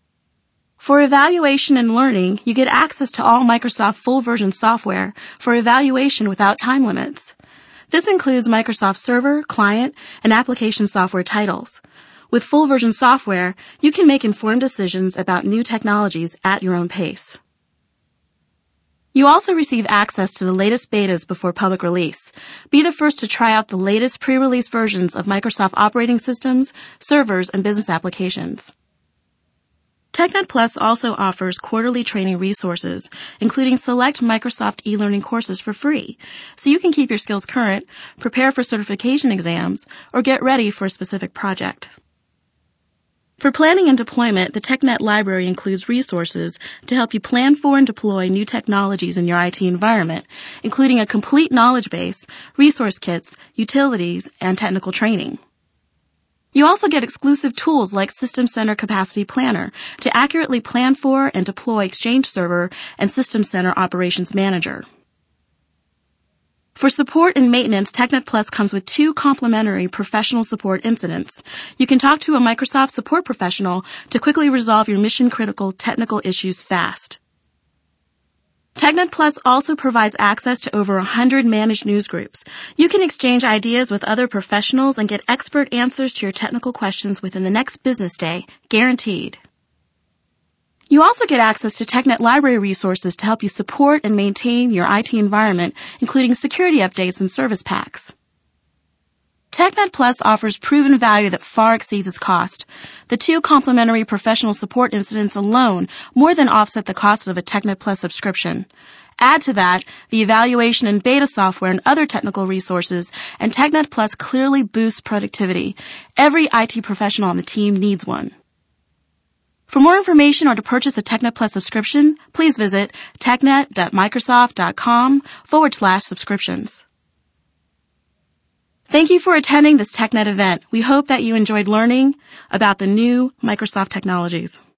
For evaluation and learning, you get access to all Microsoft full-version software for evaluation without time limits. This includes Microsoft Server, Client, and Application software titles. With full-version software, you can make informed decisions about new technologies at your own pace. You also receive access to the latest betas before public release. Be the first to try out the latest pre-release versions of Microsoft operating systems, servers, and business applications. TechNet Plus also offers quarterly training resources, including select Microsoft e-learning courses for free, so you can keep your skills current, prepare for certification exams, or get ready for a specific project. For planning and deployment, the TechNet library includes resources to help you plan for and deploy new technologies in your I T environment, including a complete knowledge base, resource kits, utilities, and technical training. You also get exclusive tools like System Center Capacity Planner to accurately plan for and deploy Exchange Server and System Center Operations Manager. For support and maintenance, TechNet Plus comes with two complimentary professional support incidents. You can talk to a Microsoft support professional to quickly resolve your mission-critical technical issues fast. TechNet Plus also provides access to over one hundred managed news groups. You can exchange ideas with other professionals and get expert answers to your technical questions within the next business day, guaranteed. You also get access to TechNet library resources to help you support and maintain your I T environment, including security updates and service packs. TechNet Plus offers proven value that far exceeds its cost. The two complimentary professional support incidents alone more than offset the cost of a TechNet Plus subscription. Add to that the evaluation and beta software and other technical resources, and TechNet Plus clearly boosts productivity. Every I T professional on the team needs one. For more information or to purchase a TechNet Plus subscription, please visit technet.microsoft.com forward slash subscriptions. Thank you for attending this TechNet event. We hope that you enjoyed learning about the new Microsoft technologies.